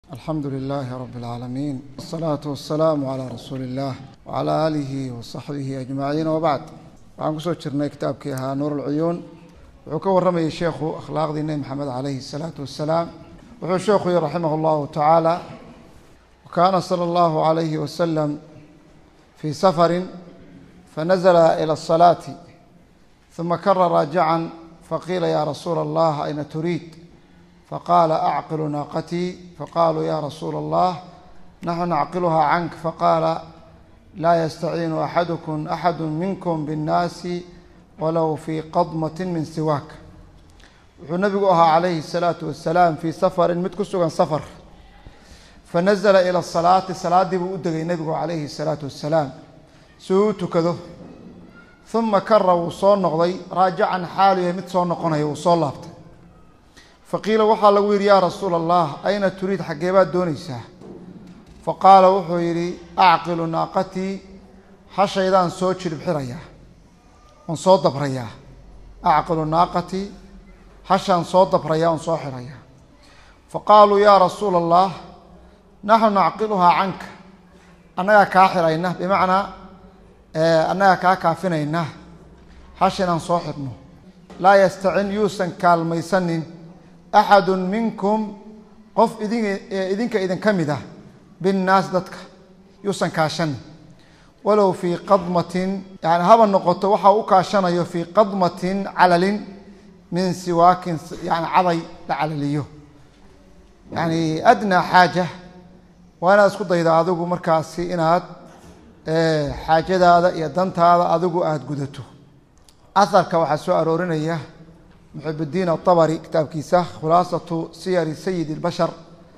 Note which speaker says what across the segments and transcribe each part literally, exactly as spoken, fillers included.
Speaker 1: الحمد لله رب العالمين والصلاة والسلام على رسول الله وعلى آله وصحبه أجمعين وبعد waxaan kusoo jirnay kitaabkii ahaa nuur ulcuyuun wuxuu ka warramayay sheekhu akhlaaqdii nebi maxamed calayhi salaatu wassalaam wuxuu sheekhu yihi raximah allahu tacaala wakaana sala allahu calayhi wasalam fii safarin fanazla ila asalaati ثuma kara raajican faqiila ya rasuula allah ayna turiid faqaala acqilu naaqatii faqaaluu ya rasuula allah naxnu nacqiluhaa cank faqaala laa yastaciinu axadukum axadu minkum binnaasi walow fii qadmatin min siwaak wuxuu nabigu ahaa calayhi salaatu wasalaam fii safarin mid ku sugan safar fanazla ila asalaati salaaddii buu u degay nebigu calayhi salaatu wasalaam si uu u tukado uma kara wuu soo noqday raajican xaalu yahay mid soo noqonaya wuu soo laabtay faqiila waxaa lagu yidhi yaa rasuula allah ayna turiid xaggee baad doonaysaa faqaala wuxuu yidhi acqilu naaqatii hashaydaan soo jilib xirayaa oon soo dabrayaa acqilu naaqatii hashaan soo dabrayaa oon soo xirayaa faqaaluu yaa rasuula allah naxnu nacqiluhaa canka annagaa kaa xirayna bimacnaa annagaa kaa kaafinayna hasha inaan soo xirno laa yastacin yuusan kaalmaysanin axadu minkum qof idin idinka idinka mid ah binnaas dadka yuusan kaashanin walow fii qadmatin yani haba noqoto waxa u kaashanayo fii qadmatin calalin min siwaakin yani caday la calaliyo yani adnaa xaaja waa inaad isku dayda adigu markaasi inaad xaajadaada iyo dantaada adigu aada gudato aharka waxaa soo aroorinaya muxibuddiin atabari kitaabkiisa khulaasatu siyari sayid اlbashar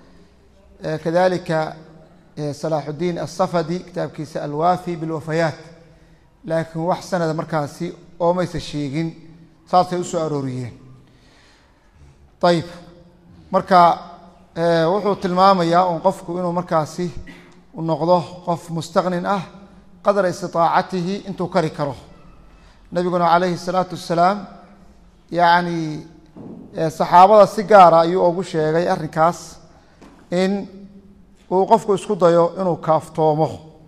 Speaker 1: kadalika salaaxudiin asafadi kitaabkiisa alwaafi bilwafayaat laakiin wax sanada markaasi oomaysa sheegin saasay usoo arooriyeen ayib marka wuxuu tilmaamayaa un qofku inuu markaasi u noqdo qof mustaqnin ah qadra istiaacatihi intuu kari karo nabiguna calayhi salaatu wasalaam yani saxaabada si gaara ayuu ugu sheegay arrinkaas in uu qofku isku dayo inuu kaaftoomo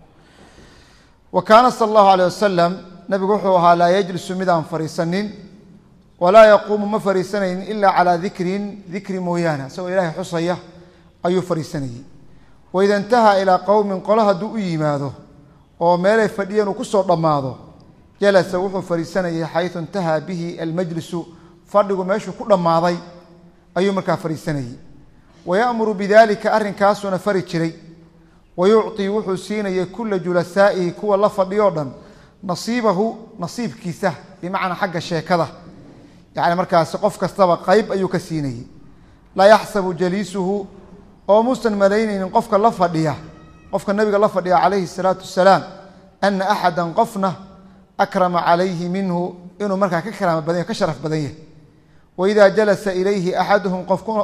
Speaker 1: wa kaana sala allahu alayh wasalam nabigu wuxuu ahaa laa yajlisu mid aan fariisanin walaa yaquumu ma fariisanaynin ilaa calaa dikrin dikri mooyaane isagoo ilaahay xusaya ayuu fariisanayey waida intahaa ilaa qowmin qolo hadduu u yimaado oo meelay fadhiyeen uu kusoo dhammaado jalasa wuxuu fariisanayay xaysu intahaa bihi almajlisu fadhigu meeshuu ku dhammaaday ayuu markaa fariisanayey wayamuru bidalika arrinkaasuuna fari jiray wayucطii wuxuu siinayay kula julasaa'ihi kuwa la fadhiyo dhan nasiibahu nasiibkiisa bimacnaa xagga sheekada yani markaasi qof kastaba qeyb ayuu ka siinayey laa yaxsabu jaliisuhu oo muusan malaynaynin qofka la fadhiya qofka nabiga la fadhiya calayhi salaatu wasalaam ana axada qofna akrama calayhi minhu inuu markaa ka karaama badan yahy ka sharaf badan yahay waida jalasa ilayhi axaduhum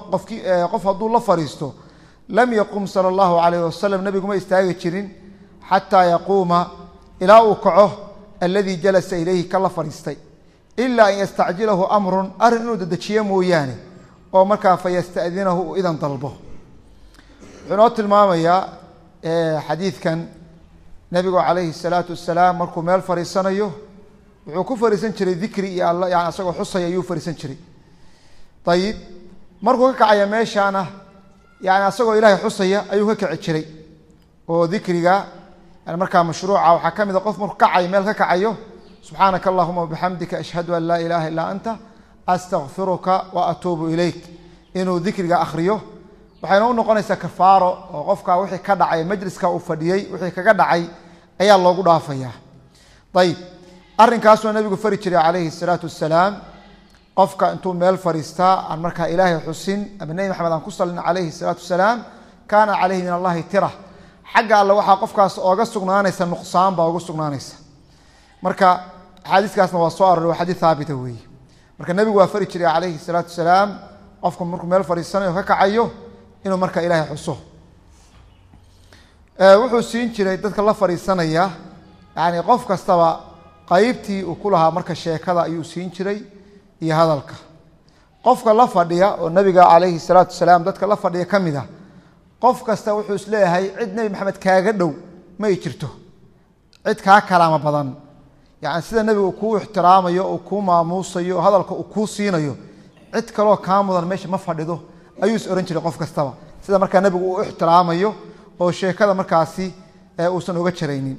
Speaker 1: qof hadduu la fadhiisto lam yaqum sala allahu calayh wasalam nabigu ma istaagi jirin xataa yaquuma ilaa uu kaco aladii jalasa ilayhi ka la fadhiistay ilaa an yastacjilahu amrun arrin inuu dedejiyo mooyaane oo markaa fayasta'dinahu uu idan dalbo wuxuu inoo tilmaamayaa xadiidkan nabigu calayhi salaatu wasalaam markuu meel fadhiisanayo wuxuu ku fadhiisan jiray dikri iyo alla yani isagoo xusaya ayuu fadhiisan jiray ayib markuu ka kacaya meeshaana yani asagoo ilaahay xusaya ayuu ka kici jiray oo dikriga yani markaa mashruuca waxaa ka mid a qof markuu kacayo meel ka kacayo subxaanaka allahuma wabixamdika ashhadu an laa ilaha illaa anta astakfiruka wa atuubu ilayk inuu dikriga akriyo waxayna u noqonaysaa kafaaro oo qofka wixii ka dhacay majliska uu fadhiyey wixii kaga dhacay ayaa loogu dhaafayaa ayib arrinkaasuu nabigu fari jiray calayhi salaatu wasalaam qofka intuu meel fadhiistaa aan markaa ilaahay xusin ama nebi maxamed aan ku salin calayhi salaatu wasalaam kaana calayhi min allahi tira xagga alle waxaa qofkaas ooga sugnaanaysa nuqsaan baa uga sugnaanaysa marka axaadiiskaasna waa soo aroray waa xadiid haabita weeye marka nebigu waa fari jiray calayhi salaatu wasalaam qofku markuu meel fadhiisanayo ka kacayo inuu marka ilaahay xuso wuxuu siin jiray dadka la fadhiisanaya yani qof kastaba qeybtii uu ku lahaa marka sheekada ayuu siin jiray iyo hadalka qofka la fadhiya oo nabiga calayhi salaatu wasalaam dadka la fadhiya ka mid ah qof kasta wuxuu isleeyahay cid nebi maxamed kaaga dhow ma ay jirto cid kaa kalaama badan yani sida nebigu kuu ixtiraamayo oo kuu maamuusayo oo hadalka uu kuu siinayo cid kaloo kaa mudan meesha ma fadhido ayuu is oran jiray qof kastaba sida markaa nebigu uu ixtiraamayo oo sheekada markaasi uusan uga jaraynin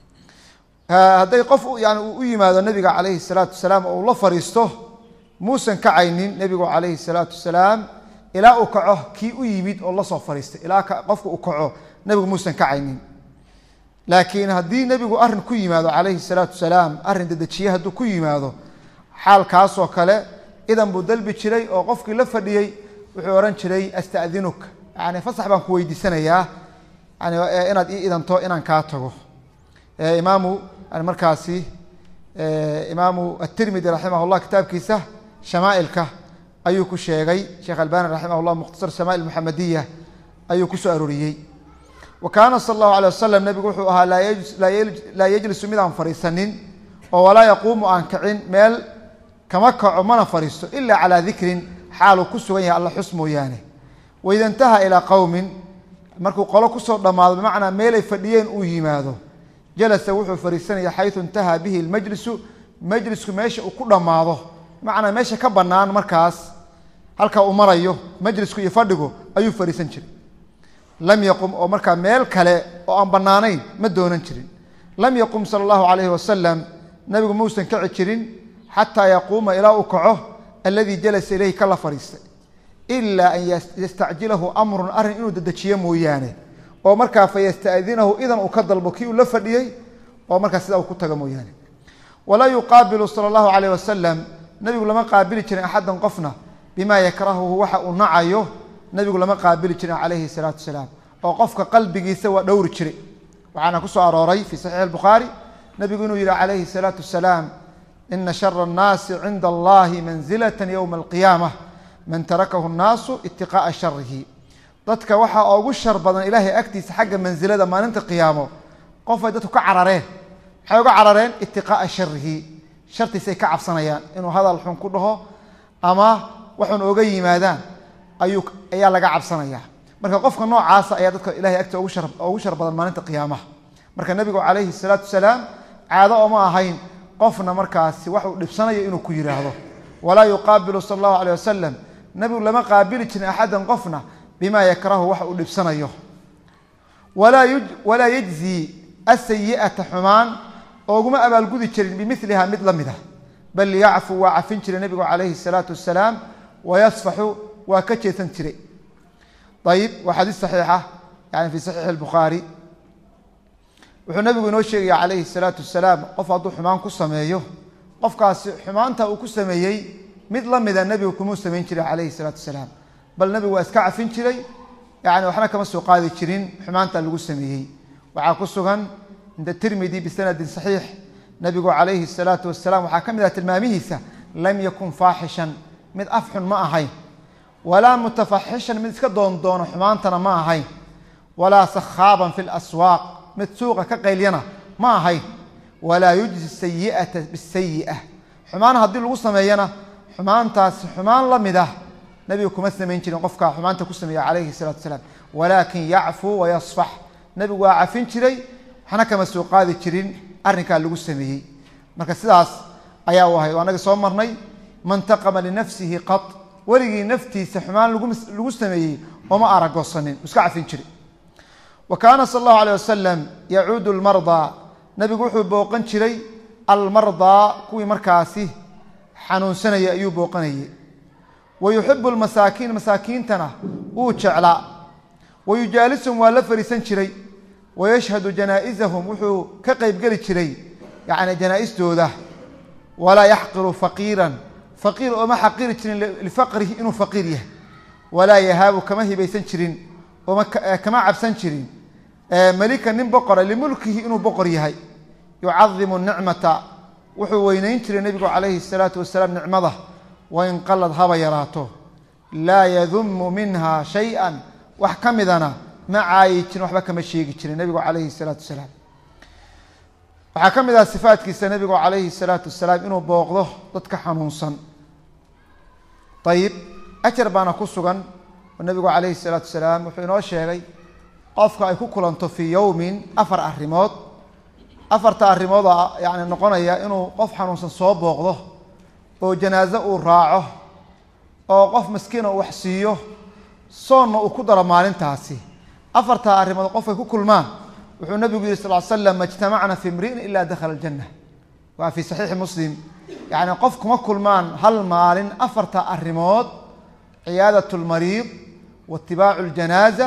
Speaker 1: hadday qof yani uu u yimaado nebiga calayhi salaatu wasalaam oo uu la fariisto muusan kacaynin nebigu calayhi salaatu wasalaam ilaa uu kaco kii u yimid oo la soo fariistay ilaa qofka uu kaco nebigu muusan kacaynin laakiin haddii nebigu arrin ku yimaado calayhi salaatu wasalaam arrin dedejiye hadduu ku yimaado xaalkaasoo kale idan buu dalbi jiray oo qofkii la fadhiyey wuxuu ohan jiray astadinuka yani fasax baan ku weydiisanayaa yani inaad ii idanto inaan kaa tago imaamu markaasi imaamu atirmidi raximah llah kitaabkiisa shamaailka ayuu ku sheegay sheekh albani raximah llah mukhtasar shamaa'il muxamadiya ayuu ku soo arooriyey wa kaana sala allahu alay wasalam nebigu wuxuu ahaa laa yejlisu mid aan fadhiisanin oo walaa yaquumu aan kicin meel kama kaco mana fadhiisto ila calaa dikrin xaaluu ku sugan yahay alla xus mooyaane waida intaha ilaa qowmin markuu qolo kusoo dhammaado bimacnaa meelay fadhiyeen uu yimaado jalasa wuxuu fadhiisanaya xayu intahaa bihi lmajlisu majlisku meesha uu ku dhammaado bimacnaa meesha ka bannaan markaas halka uu marayo majlisku iyo fadhigu ayuu fadhiisan jiray lam yaqum oo markaa meel kale oo aan bannaanayn ma doonan jirin lam yaqum sala allahu calayhi wasalam nabigu muusan kaci jirin xataa yaquuma ilaa uu kaco alladii jalasa ilayhi ka la fadhiistay ilaa an yastacjilahu amrun arrin inuu dedejiyo mooyaane oo markaa fayasta'dinahu idan uu ka dalbo kii uu la fadhiyey oo markaa sidaa uu ku tago mooyaane walaa yuqaabilu sala allahu calayh wasalam nabigu lama qaabili jirin axadan qofna bimaa yakrahuhu waxa uu nacayo nabigu lama qaabili jirin calayhi salaatu wasalaam oo qofka qalbigiisa waa dhowri jiray waxaana ku soo arooray fii saxiix albukhaari nabigu inuu yihi calayhi salaatu wasalaam ina shara annaasi cinda allahi manzilata yowma alqiyaamah man tarakahu nnaasu itiqaa'a sharihi dadka waxaa ugu shar badan ilaahay agtiisa xagga mansilada maalinta qiyaamo qof ay dadku ka carareen maxay uga carareen itiqaa'a sharihi shartiisay ka cabsanayaan inuu hadal xun ku dhaho ama waxun oga yimaadaan ayuu ayaa laga cabsanaya marka qofka noocaasa ayaa dadka ilahay agtiisa ugu shar ugu shar badan maalinta qiyaamaha marka nabigu calayhi salaatu wasalaam caado oma ahayn qofna markaasi wax uu dhibsanayo inuu ku yiraahdo walaa yuqaabilu sala allahu alayh wasalam nabigu lama qaabili jirin axadan qofna bima yakrahu waxa uu dhibsanayo walaa yajzi asayi'ata xumaan ooguma abaalgudi jirin bimiliha mid la mida bal yacfu waa cafin jiray nabigu calayhi salaatu wasalaam wayasfaxu waa ka jeesan jiray ayib waa xadiis saxiixa yani fi saxiixi albukhaari wuxuu nabigu inoo sheegaya calayhi salaatu wasalaam qof hadduu xumaan ku sameeyo qofkaasi xumaanta uu ku sameeyey mid la mida nebigu kumuu samayn jiray calayhi salaatu wasalaam bal nabigu waa iska cafin jiray yani waxna kama soo qaadi jirin xumaanta lagu sameeyey waxaa ku sugan cinda tirmidi bisanadin saxiix nabigu calayhi salaatu wasalaam waxaa ka mid ah tilmaamihiisa lam yakun faaxishan mid afxun ma ahayn walaa mutafaxishan mid iska doondoono xumaantana ma ahayn walaa sakhaaban fi laswaaq mid suuqa ka qaylyana ma ahayn walaa yujzi sayi'ata bisayi'a xumaan haddii lagu sameeyana xumaantaasi xumaan la mid ah nabigu kuma samayn jirin qofka xumaanta ku sameeya calayhi salaatu wasalaam walaakin yacfuu wayasfax nabigu waa cafin jiray waxna kama soo qaadi jirin arrinkaa lagu sameeyey marka sidaas ayaa u ahay anaga soo marnay man taqama linafsihi qad weligii naftiisa xumaan lagu sameeyey ooma aragoosanin iska cafin jiray wa kaana sala allahu alayh wasalam yacuudu almardaa nabigu wuxuu booqan jiray almardaa kuwii markaasi xanuunsanaya ayuu booqanayay wayuxibu lmasaakiin masaakiintana wuu jeclaa wayujaalisuhum waa la fariisan jiray wayashhadu janaa'izahum wuxuu ka qeybgeli jiray yani janaa-istooda walaa yaxqiru faqiiran faqiir ooma xaqiri jirin lifaqrihi inuu faqiir yahay walaa yahaabu kama hibaysan jirin ooma kama cabsan jirin malika nin boqora limulkihi inuu boqor yahay yucadimu nicmata wuxuu weynayn jiray nebigu calayhi salaatu wasalaam nicmada wain qalad haba yaraato laa yadumu minha shay-an wax ka midana ma caayi jirin waxba kama sheegi jirin nebigu calayhi salaatu wasalaam waxaa ka mid ah sifaatkiisa nebigu calayhi salaatu wasalaam inuu booqdo dadka xanuunsan ayib ajar baana ku sugan nabigu calayhi salaatu wasalaam wuxuu inoo sheegay qofka ay ku kulanto fii yowmin afar arrimood afarta arrimood oo yani noqonaya inuu qof xanuunsan soo booqdo oo janaaso uu raaco oo qof miskiina uu wax siiyo soonna uu ku daro maalintaasi afarta arrimood qof ay ku kulmaan wuxuu nabigu yiri sallallahu alayhi wasallam majtamacna fi imri'in illa dakhala aljanna wa fi sahih muslim yani qof kuma kulmaan hal maalin afarta arrimood ciyaadatu almariid waatibaacu aljanaazah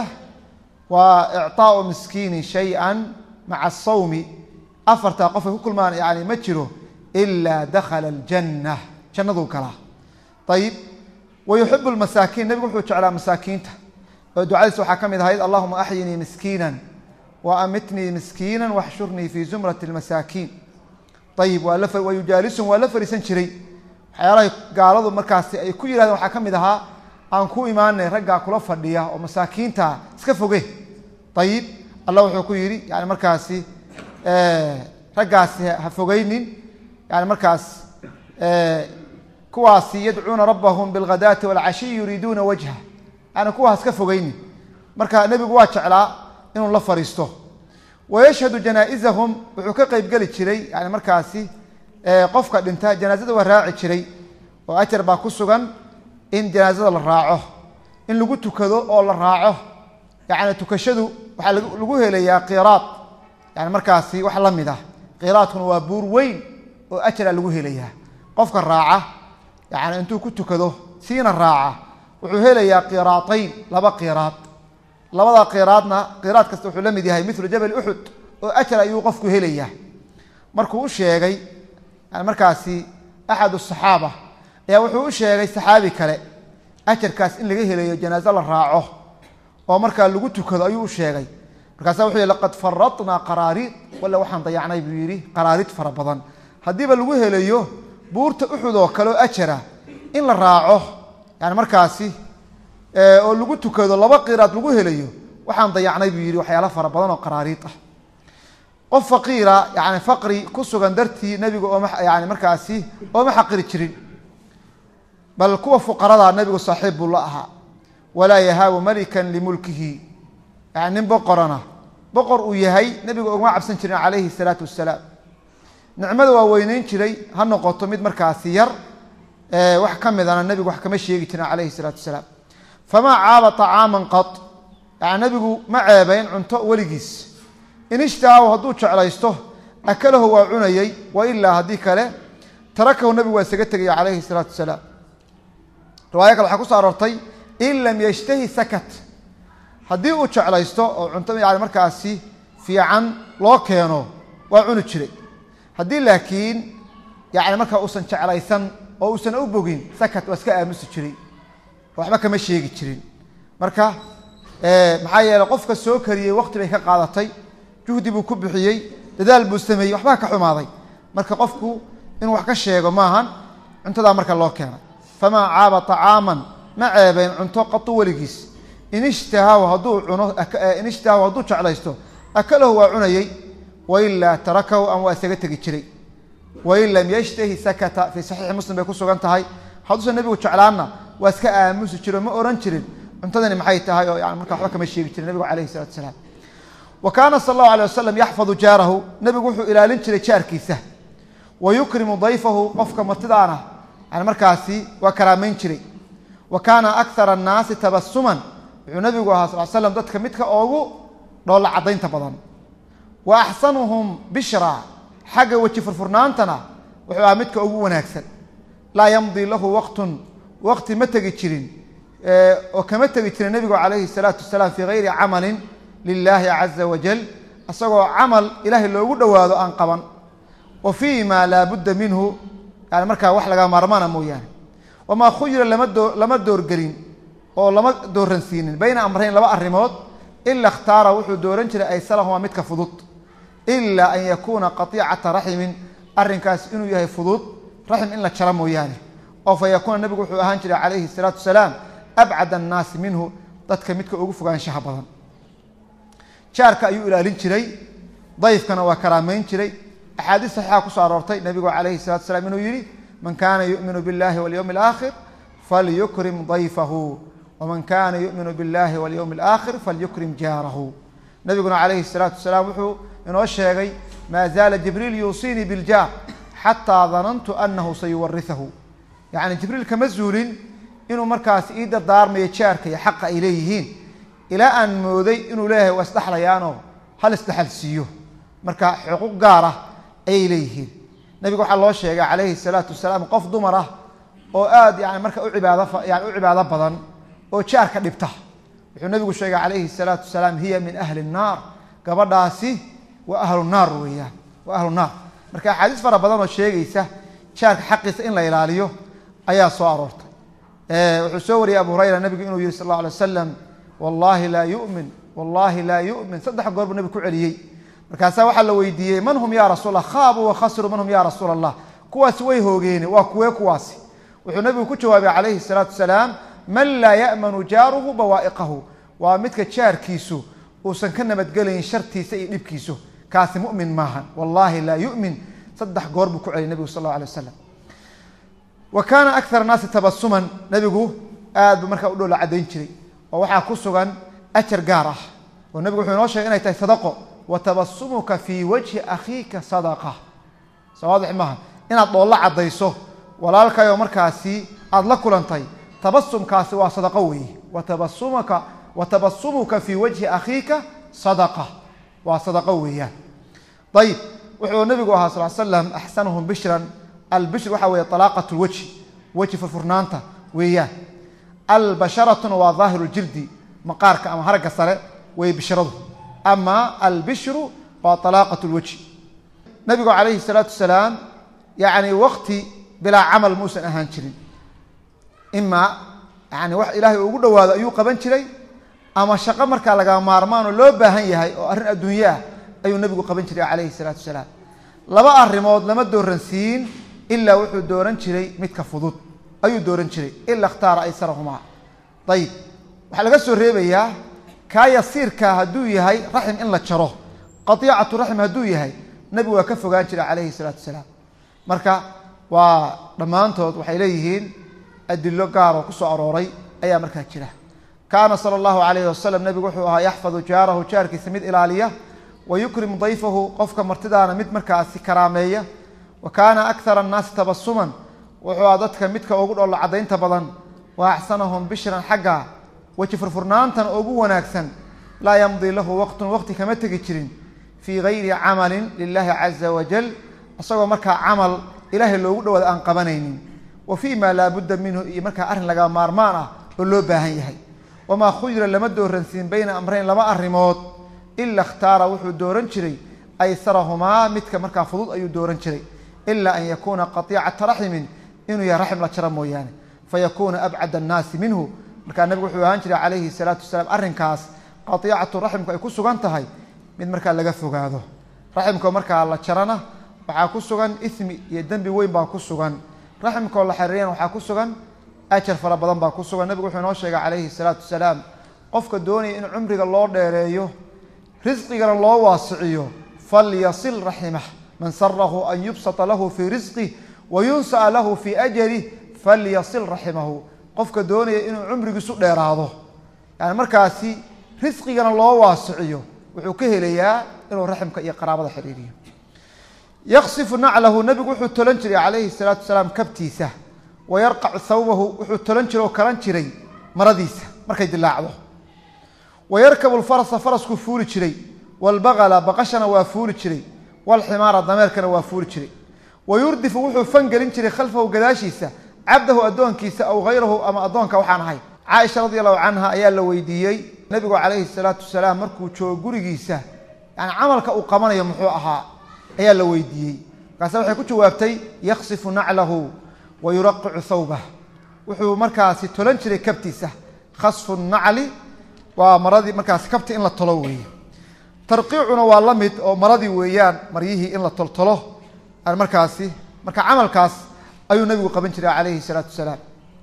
Speaker 1: wa i'taa'u miskiini shay'an maca as-sawmi afarta qof ay ku kulmaan yani ma jiro illa dakhala aljanna jannadu kala tayib ويحب المساكين نبي وحو جعل مساكينته ودعاء waxaa kamid ahayd اللهم احيني مسكينا وامتني مسكينا واحشرني في زمرة المساكين طيب والف ويجالس ولا فريسن jiray waxyaalaha gaaladu markaas ay ku yiraahdeen waxa kamid ahaa aan ku iimaanay ragga kula fadhiya oo masaakiinta iska foge طيب الله wuxuu ku yiri yani markaas ee raggaas ha fogeynin yani markaas ee kuwaasi yadcuuna rabbahum bilghadaati walcashi yuriiduuna wajha ana kuwaas ka fogeyni marka nabigu waa jeclaa inuu la fariisto wayashhadu janaa'izahum wuxuu ka qayb gali jiray yani markaasi qofka dhinta janaazada waa raaci jiray oo ajar baa ku sugan in janaazada la raaco in lagu tukado oo la raaco yani tukashadu waxa lagu helayaa qiraad yani markaasi wax la mid ah qiraadkuna waa buur weyn oo ajar lagu helayaa qofka raaca يعني انتو كنتو كدو سينا الراعة وحو هيليا قيراطين لبا قيراط لبا قيراطنا قيراط كستوحو لمدي هاي مثل جبل أحد وأجل يوقفكو هيليا مركو الشيغي يعني مركاسي أحد الصحابة يا وحو الشيغي صحابي كالي أجل كاس إن لغيه هيليا جنازة الراعة ومركا اللي قلتو كدو أيو الشيغي مركاسي وحو لقد فرطنا قراريط ولا وحان ضيعنا يبيري قراريط فربضان هديب اللي قلتو هيليا buurta uxud oo kale ajara in la raaco yani markaasi ee oo lagu tukado laba qiraad lagu helayo waxaan dayacnay buu yiri waxyaalo fara badan oo qaraariid ah qof faqiira yani faqri ku sugan dartii nabiga oo yani markaasi oo ma xaqiri jirin bal kuwa fuqarada nabiga saaxiib la aha wala yahaw malikan limulkihi yani boqorana boqor uu yahay nabiga oo ma cabsan jirin calayhi salaatu wassalaam nicmada waa weynayn jiray ha noqoto mid markaasi yar ee wax kamidana nabigu wax kama sheegi jirin calayhi salaatu wasalaam fama caaba ta'aman qat yani nabigu ma ceebayn cunto waligiis in ishtaa haduu jeclaysto akalahu waa cunayay wa illa hadii kale tarakahu nabigu waa isaga tagay calayhi salaatu wasalaam riwaayada waxa ku soo aroortay in lam yashtahi sakat hadii uu jeclaysto oo cunto yani markaasi fiican loo keeno waa cuni jiray haddii laakiin yani markaa uusan jeclaysan oo uusan u bogin sakat waa iska aamusi jiray waxba kama sheegi jirin marka maxaa yeelay qofka soo kariyey waqti bay ka qaadatay juhdi buu ku bixiyey dadaal buu sameeyey waxba ka xumaaday marka qofku inuu wax ka sheego maahan cuntada marka loo keenay fama caaba ta'aman ma ceebeen cunto qatu waligiis in ishtahaa haduu cuno in ishtahaa haduu jeclaysto akalahu waa cunayay وإلا تركه أم وأسجت جري وإن لم يشتهي سكت في صحيح مسلم بيكون سجنت هاي حدث النبي وتشعلنا واسكأ موسى جري ما أورنجرين انتظرني محيط هاي يعني مركح حكم الشيء جري النبي عليه الصلاة والسلام وكان صلى الله عليه وسلم يحفظ جاره نبي يقول إلى لنشري شاركيسه ويكرم ضيفه قفك مرتدانا يعني مركاسي وكرامين شري وكان أكثر الناس تبسما النبي صلى الله عليه وسلم ضدك متك أوجو دول عضين تبضن وأحسنهم بشرى حاجة وتشفر فرنانتنا وحامدك أبو وناكسل لا يمضي له وقت وقت متى جتشرين أه وكمتى جتشرين النبي عليه الصلاة والسلام في غير عمل لله عز وجل أصدق عمل إله اللي يقول له أنقبا وفيما لا بد منه يعني مركا وحلقة مرمانا مويان وما خير لما الدور قرين أو لما دور رنسين بين أمرين لما الرموت إلا اختار وحو دورنجر أيسرهما متك فضوط إلا أن يكون قطيعة رحم أرنكاس إنه يهي فضوط رحم إلا تشرم وياني أو فيكون النبي وحو أهانجر عليه الصلاة والسلام أبعد الناس منه ضدك متك أقفوا عن شهبا شارك أيو إلى لنشري ضيف كان وكرامين شري أحاديث صحيحة كسارورتي النبي عليه الصلاة والسلام إنه يري من كان يؤمن بالله واليوم الآخر فليكرم ضيفه waman kana yu'minu biاllahi walyawmi alaakhir falyukrim jaarahu. nabiguna calayhi salaatu wasalaam wuxuu inoo sheegay maa zaala jibriil yuusiinii biljaar xataa danantu anahu sayuwarihahu. yacni jibriil kama zuulin inuu markaas ii dardaarmayo jaarka iyo xaqa ay leeyihiin ilaa aan mooday inuu leeyahay waa isdhexlayaanoo hal isdhexal siiyo, marka xuquuq gaar ah ayay leeyihiin. nabiga waxaa loo sheegay calayhi salaatu wasalaam qof dumar ah oo aad yani marka u cibaado yani u cibaado badan oo jaarka dhibta. wuxuu nabigu sheegay calayhi salaatu wasalaam hiya min ahli nnaar, gabadhaasi waa ahlu naar weeyaan, waa ahlu naar. marka axaadiis fara badan oo sheegaysa jaarka xaqiisa in la ilaaliyo ayaa soo aroortay. wuxuu soo wariyey abu hurayra nabigu inuu yihi sal alla alay wasalam wallahi laa yu'min wallahi laa yu'min, saddex goor buu nabigu ku celiyey. markaasaa waxaa la weydiiyey man hum ya rasuul allah, khaabuu wakhasiruu man hum ya rasuul allah, kuwaasi way hoogeene waa kuwee kuwaasi? wuxuu nabigu ku jawaabay calayhi salaatu wasalaam man laa ya'manu jaaruhu bawaa'iqahu, waa midka jaarkiisu uusan ka nabadgelayn shartiisa iyo dhibkiisu, kaasi mu'min maahan. wallahi laa yu'min, saddex goor buu ku celiyay nabigu sal allahu alay wasalam. wa kaana akthar naasi tabasuman, nabigu aad buu markaa u dhoola caddayn jiray oo waxaa ku sugan ajar gaar ah oo nabigu wuxuu inoo sheegay inay tahay sadaqo. wa tabasumuka fii wajhi akhiika sadaqa, soo waadix maaha inaad dhoolla caddayso walaalkayoo markaasi aada la kulantay, tabasumkaasi waa sadaqo weeye. watabasumaka watabasumuka fii wajhi akhiika sadaqa, waa sadaqo weeyaan. ayib wuxuu nabigu ahaa sal slam axsanuhum bishran, albishr waxaa weeye talaaqat lwajhi, weji furfurnaanta weeyaan. albasharatuna waa daahiru ljildi, maqaarka ama haragga sare way bishradu, ama albishru waa talaaqat lwajhi. nabigu calayhi salaatu wasalaam yani waqti bilaa camal muusan ahaan jirin, imaa yani wax ilaahay ugu dhawaado ayuu qaban jiray, ama shaqo markaa laga maarmaan oo loo baahan yahay oo arrin adduunye ah ayuu nabigu qaban jiray calayhi salaatu wasalaam. laba arrimood lama dooransiin ilaa wuxuu dooran jiray midka fudud ayuu dooran jiray, ila ikhtaara aysarahumaa. ayib waxaa laga soo reebayaa kaa yasiirkaa hadduu yahay raxim in la jaro, qatiicatu raxim hadduu yahay nabigu waa ka fogaan jiray calayhi salaatu wasalaam. marka waa dhammaantood waxay leeyihiin adilo gaar oo ku soo arooray ayaa markaa jira. kaana sala allahu calayhi wasalam nabigu wuxuu ahaa yaxfadu jaarahu, jaarkiisa mid ilaaliya, wa yukrimu dayfahu, qofka martidaana mid markaasi karaameeya. wa kaana akthara annaasi tabasuman, wuxuu aha dadka midka ugu dhoollo caddaynta badan, wa axsanahum bishran, xagga weji furfurnaantan ugu wanaagsan. laa yamdii lahu waqtun, waqti kama tegi jirin fii gayri camalin lilahi caza wajal, isagoo markaa camal ilaahay loogu dhawaada aan qabanaynin, wa fii ma laa budda minhu, iyo markaa arrin laga maarmaan ah oo loo baahan yahay. wamaa khuyira lama dooransiin bayna amrayn laba arrimood, ila ikhtaara wuxuu dooran jiray aysarahumaa, midka markaa fudud ayuu dooran jiray, ila an yakuuna qatiicata raximin, inuu yahay raxim la jaro mooyaane, fayakuuna abcad annaasi minhu. markaa nabigu wuxuu ahaan jiray calayhi salaatu wasalaam arrinkaas qatiicatu raximku ay ku sugan tahay mid markaa laga fogaado. raximkoo markaa la jarana waxaa ku sugan ismi iyo dembi weyn baa ku sugan, raximkoo la xiriiriyana waxaa ku sugan ajar fara badan baa ku sugan. nabigu wuxuu inoo sheegay calayhi salaatu wasalaam qofka doonaya in cumriga loo dheereeyo, risqigana loo waasiciyo, falyasil raximah, man sarahu an yubsata lahu fii risqih wa yunsa'a lahu fii ajarih falyasil raximahu. qofka doonaya inuu cumrigiisu dheeraado, yani markaasi risqigana loo waasiciyo, wuxuu ka helayaa inuu raximka iyo qaraabada xiriiriyo. yaqsifu naclahu, nabigu wuxuu tolan jiray calayhi salaatu wasalaam kabtiisa, wa yarqacu thawbahu, wuxuu tolan jiray oo kalan jiray maradiisa markay dilaacdo. wa yarkabu lfarasa, faraskuu fuuli jiray, waalbaqala, baqashana waa fuuli jiray, waalximaara, dameerkana waa fuuli jiray. wa yurdifu, wuxuu fangelin jiray khalfahu gadaashiisa, cabdahu addoonkiisa, aw hayrahu, ama addoonka waxaan ahay. caaisha radi allahu canha ayaa la weydiiyey nabigu calayhi salaatu wasalaam markuu joogo gurigiisa, yani camalka uu qabanayo muxuu ahaa ayaa la weydiiyey. markaase waxay ku jawaabtay yaqsifu naclahu wa yuraqicu thawbah, wuxuu markaasi tolan jiray kabtiisa. khasfu nacli waa maradii markaasi kabti in la tolo weeye. tarqiicuna waa la mid oo maradii weeyaan, maryihii in la toltolo markaasi. marka camalkaas ayuu nabigu qaban jiray calayhi salaatu wasalaam.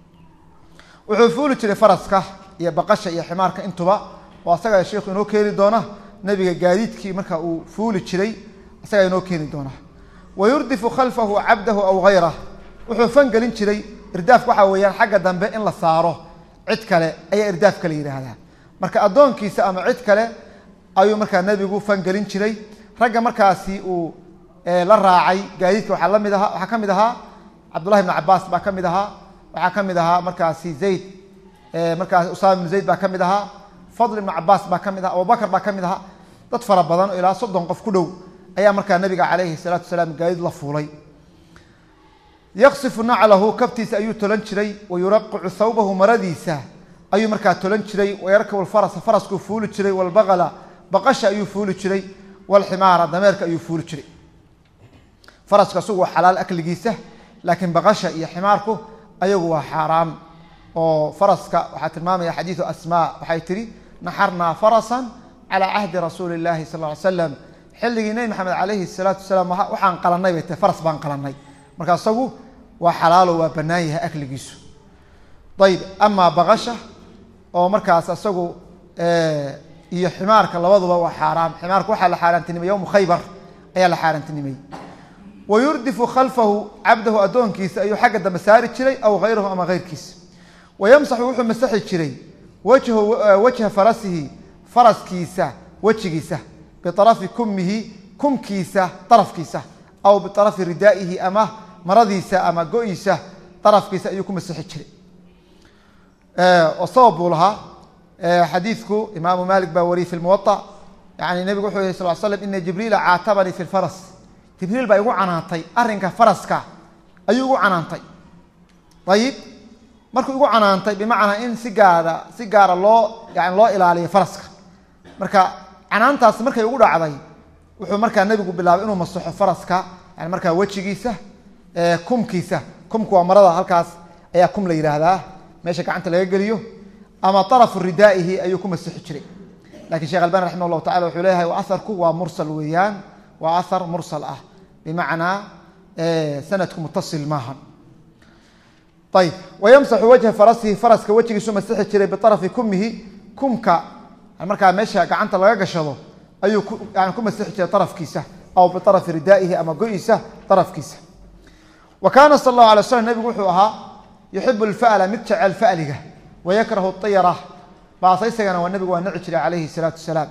Speaker 1: wuxuu fuuli jiray faraska iyo baqasha iyo ximaarka intuba, oo asagaa sheekhu inoo keeni doona. nabiga gaadiidkii marka uu fuuli jiray asagaa inoo keeni doona. wa yurdifu khalfahu cabdahu aw hayrah, wuxuu fangelin jiray, irdaafku waxaa weeyaan xagga dambe in la saaro cid kale ayaa irdaaf kale yiraahdaa marka adoonkiisa ama cid kale ayuu markaa nabigu fangelin jiray ragga markaasi uu la raacay gaadiidka waxa la mid aha waxa kamid aha Abdullah ibn Abbas baa kamid aha waxa kamid aha markaasi Zayd ee markaas Usama ibn Zayd baa kamid aha Fadl ibn Abbas baa kamid aha Abu Bakr baa kamid aha dad fara badan ilaa soddon qof ku dhow ayaa markaa nabiga kaleeyhi salaatu wasalaam gaadiid la fuulay yaqsifu na'lahu kabtiisa ayuu tolan jiray oo yuraqu thawbahu maradiisa ayuu markaa tolan jiray oo yarka wal faras farasku fuuli jiray wal baqala baqasha ayuu fuuli jiray wal himara dameerka ayuu fuuli jiray faraska sugu xalaal akligiisa laakiin baqasha iyo himaarku ayagu waa xaraam oo faraska waxa tilmaamaya xadiisu asmaa waxay tiri naharna farasan ala ahdi rasuulillaah sallallahu alayhi wasallam xilligii nabi maxamed alayhi salaatu wasalaam waxaan qalanay bay faras baan qalanay marka asagu waa xalaal oo waa banaan yahay akligiisu طيب ama baqasha oo markaas asagu ee iyo himaarka labaduba waa xaraam himaarku waxa la xaaraantinimay yawm khaybar ayaa la xaaraantinimay ويردف خلفه عبده أدونكيس أي حاجة دمساري تشري أو غيره أما غير كيس ويمسح وحو مسحي تشري وجهه وجه فرسه فرس كيسة وجه كيسة بطرف كمه كم كيسة طرف كيسة أو بطرف ردائه أما مرضيسة أما قويسة طرف كيسة أيكم مسحي تشري أه وصوبوا لها أه حديثكم إمام مالك باوري في الموطأ يعني النبي صلى الله عليه وسلم إن جبريل عاتبني في الفرس جبريل baa igu canaantay arinka faraska ayuu igu canaantay tayib markuu igu canaantay bimaana in si gaara si gaara loo yaani loo ilaaliyo faraska marka canaantaas markay ugu dhacday wuxuu markaa nabigu bilaabay inuu masaxo faraska yaani markaa wajigiisa ee kumkiisa kumku waa marada halkaas ayaa kum la yiraahdaa meesha gacanta laga galiyo ama taraf ridaa'ihi ayuu ku masaxi jiray laakiin sheekh Albani rahimahullah ta'ala wuxuu leeyahay wa atharku waa mursal weeyaan wa athar mursal ah بمعنى سندكم متصل معها طيب ويمسح وجه فرسه فرس كوجهه ثم مسح جري بطرف كمه كمك marka meesha gacanta laga gashado ayuu yani ku masix jiray tarafkiisa aw bi taraf ridaa'ihi ama go'isa tarafkiisa وكان صلى الله عليه وسلم nabigu wuxuu ahaa yuhibbu al-fa'la mit'a al-fa'liga wa yakrahu at-tayra baasaysagana waa nabigu waa nici jiray alayhi salatu wasalaam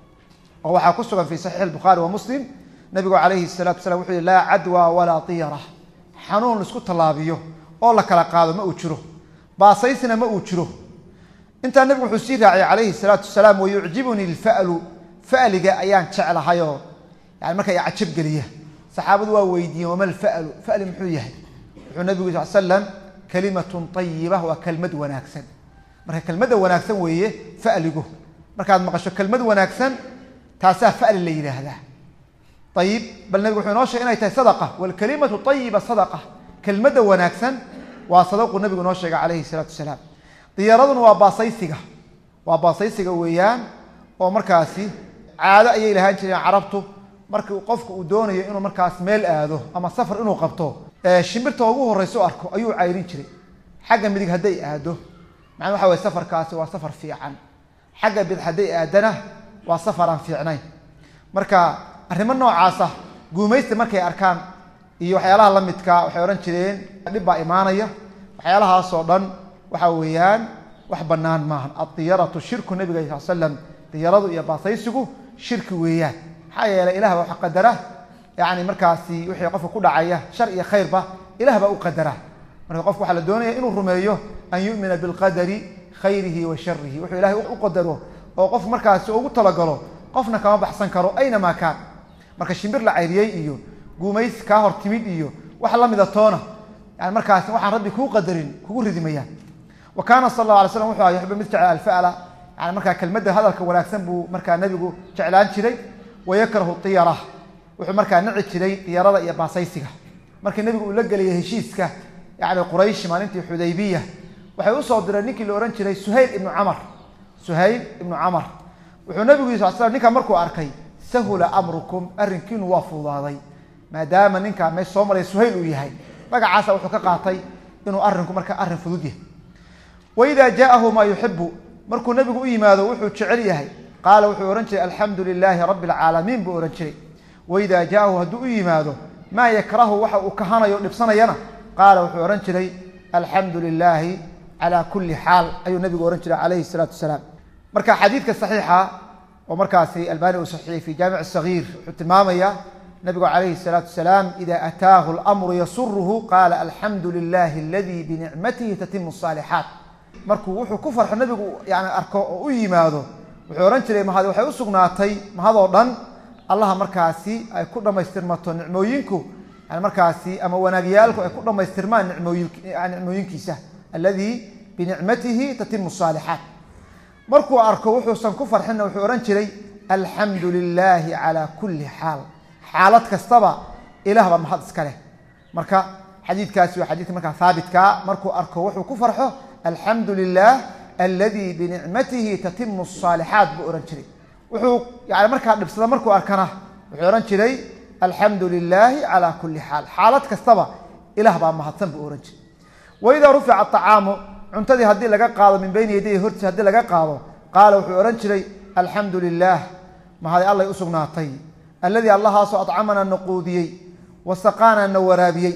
Speaker 1: oo waxa ku sugan fi sahih al-bukhari wa muslim nabigu alayhi salatu wasalaam wuxuu la adwa wala tiyara xanuun isku talaabiyo oo la kala qaado ma uu jiro baasaysina ma uu jiro inta nabigu wuxuu sii raacay alayhi salatu wasalaam oo yu'jibuni al-fa'lu fa'liga ayaan jeclahayo yani marka ay acab galiya saxaabadu waa weydiiyeen wama al-fa'lu fa'l muxuu yahay wuxuu nabigu sallallahu alayhi wasallam kalimatun tayyibah wa kalmad wanaagsan marka kalmada wanaagsan weeye fa'ligu markaad maqasho kalmad wanaagsan taasa fa'l la yiraahdaa طيب بل نبي وحنا نوشة إنها تي صدقة والكلمة الطيبة صدقة كلمة وناكسا وصدق النبي نوشة عليه الصلاة والسلام طيارة وباصيسجة وباصيسجة ويان ومركاسي عادة أي لهانشي عربته مرك وقفك ودوني إنه مركاس ميل آذو أما سفر إنه قبطه آه شمرته وجوه الرئيس أركو أيو عايرين شري حاجة من هدي آذو مع إنه حوي سفر كاسي وسفر في عن حاجة بالهدي آذنه وسفرا في عنين مركا arrimo noocaas ah guumaysta markay arkaan iyo waxyaalaha la midka waxay oran jireen dib baa imaanaya waxyaalahaas oo dhan waxa weeyaan wax banaan maahan at-tiyaratu shirku nabiga sallallahu alayhi wasallam tiyaradu iyo baasaysigu shirki weeyaan xayeela ilaaha waxa qadara yaani markaasi wixii qofka ku dhacaya shar iyo khayrba ilaaha baa u qadara marka qofku waxa la doonayaa inuu rumeeyo an yu'mina bil qadari khayrihi wa sharrihi wuxuu ilaahay u qadaro oo qof markaasi ugu talagalo qofna kama baxsan karo ayna ma kaan marka shimbir la cayriyay iyo guumays ka hor timid iyo wax la mid ah toona yani markaas waxaan rabbi ku qadarin kugu ridimayaan وكان صلى الله عليه وسلم wuxuu yahay mid jecel al-fa'la yani marka kelmadda hadalka wanaagsan buu marka nabigu jeclaan jiray ويكره الطيرة wuxuu marka nici jiray tiyarada iyo baasaysiga markii nabigu uu la galay heshiiska yani quraysh maalintii xudaybiyah waxay u soo direen ninkii la oran jiray suhayl ibn umar suhayl ibn umar wuxuu nabigu sallallahu alayhi wasallam ninka markuu arkay sahula amrukum arrinkiin waa fudaaday maadaama ninka ma soo maray suhayl uu yahay magacaasa wuxuu ka qaatay inuu arrinku marka arrin fudud yahay وإذا جاءه ما يحب markuu nabigu u yimaado wuxuu jecel yahay qaala wuxuu oran jiray alxamdulilaahi rabbil caalamiin buu oran jiray وإذا جاءه haduu u yimaado ma yakrahu waxa uu kahanayo dhibsanayana qaala wuxuu oran jiray alxamdulilaahi calaa kulli xaal ayuu nabigu ohan jiray calayhi salaatu wasalaam. marka xadiidka saxiixa oo markaasi albani uu saxiixiyey fi jaamic sagiir wuxuu tilmaamaya nabigu calayhi salaatu wasalaam ida ataahu lamru yasuruhu qaala alxamdu lilahi aladi binicmatihi tatimu asaalixaat. markuu wuxuu ku farxo nabigu yani arko oo u yimaado wuxuu ohan jiray mahad waxay u sugnaatay mahadoo dhan allaha markaasi ay ku dhammaystirmato nicmooyinku yani markaasi ama wanaagyaalku ay ku dhammaystirmaan nicmooyin nicmooyinkiisa alladii binicmatihi tatimu asaalixaat. markuu arko wuxuusan ku farxinna wuxuu ohan jiray alxamdu lilahi calaa kulli xaal, xaalad kastaba ilaah baa mahad iska leh. marka xadiidkaasi waa xadiidka markaa haabitkaa, markuu arko wuxuu ku farxo alxamdu lilah aladi binicmatihi tatimu asaalixaat buu ohan jiray. wuxuu yani markaa dhibsada markuu arkana wuxuu ohan jiray alxamdu lilahi calaa kulli xaal, xaalad kastaba ilaah baa mahadsan buu ohan jiray. waidaa rufica acaamu, cuntadii haddii laga qaado min bayni yaday hortiisa haddii laga qaado, qaala wuxuu ohan jiray alxamdu lilah, mahaday allay u sugnaatay, alladii allahaasoo adcamanaa na quudiyey, wasaqaanaa na waraabiyey,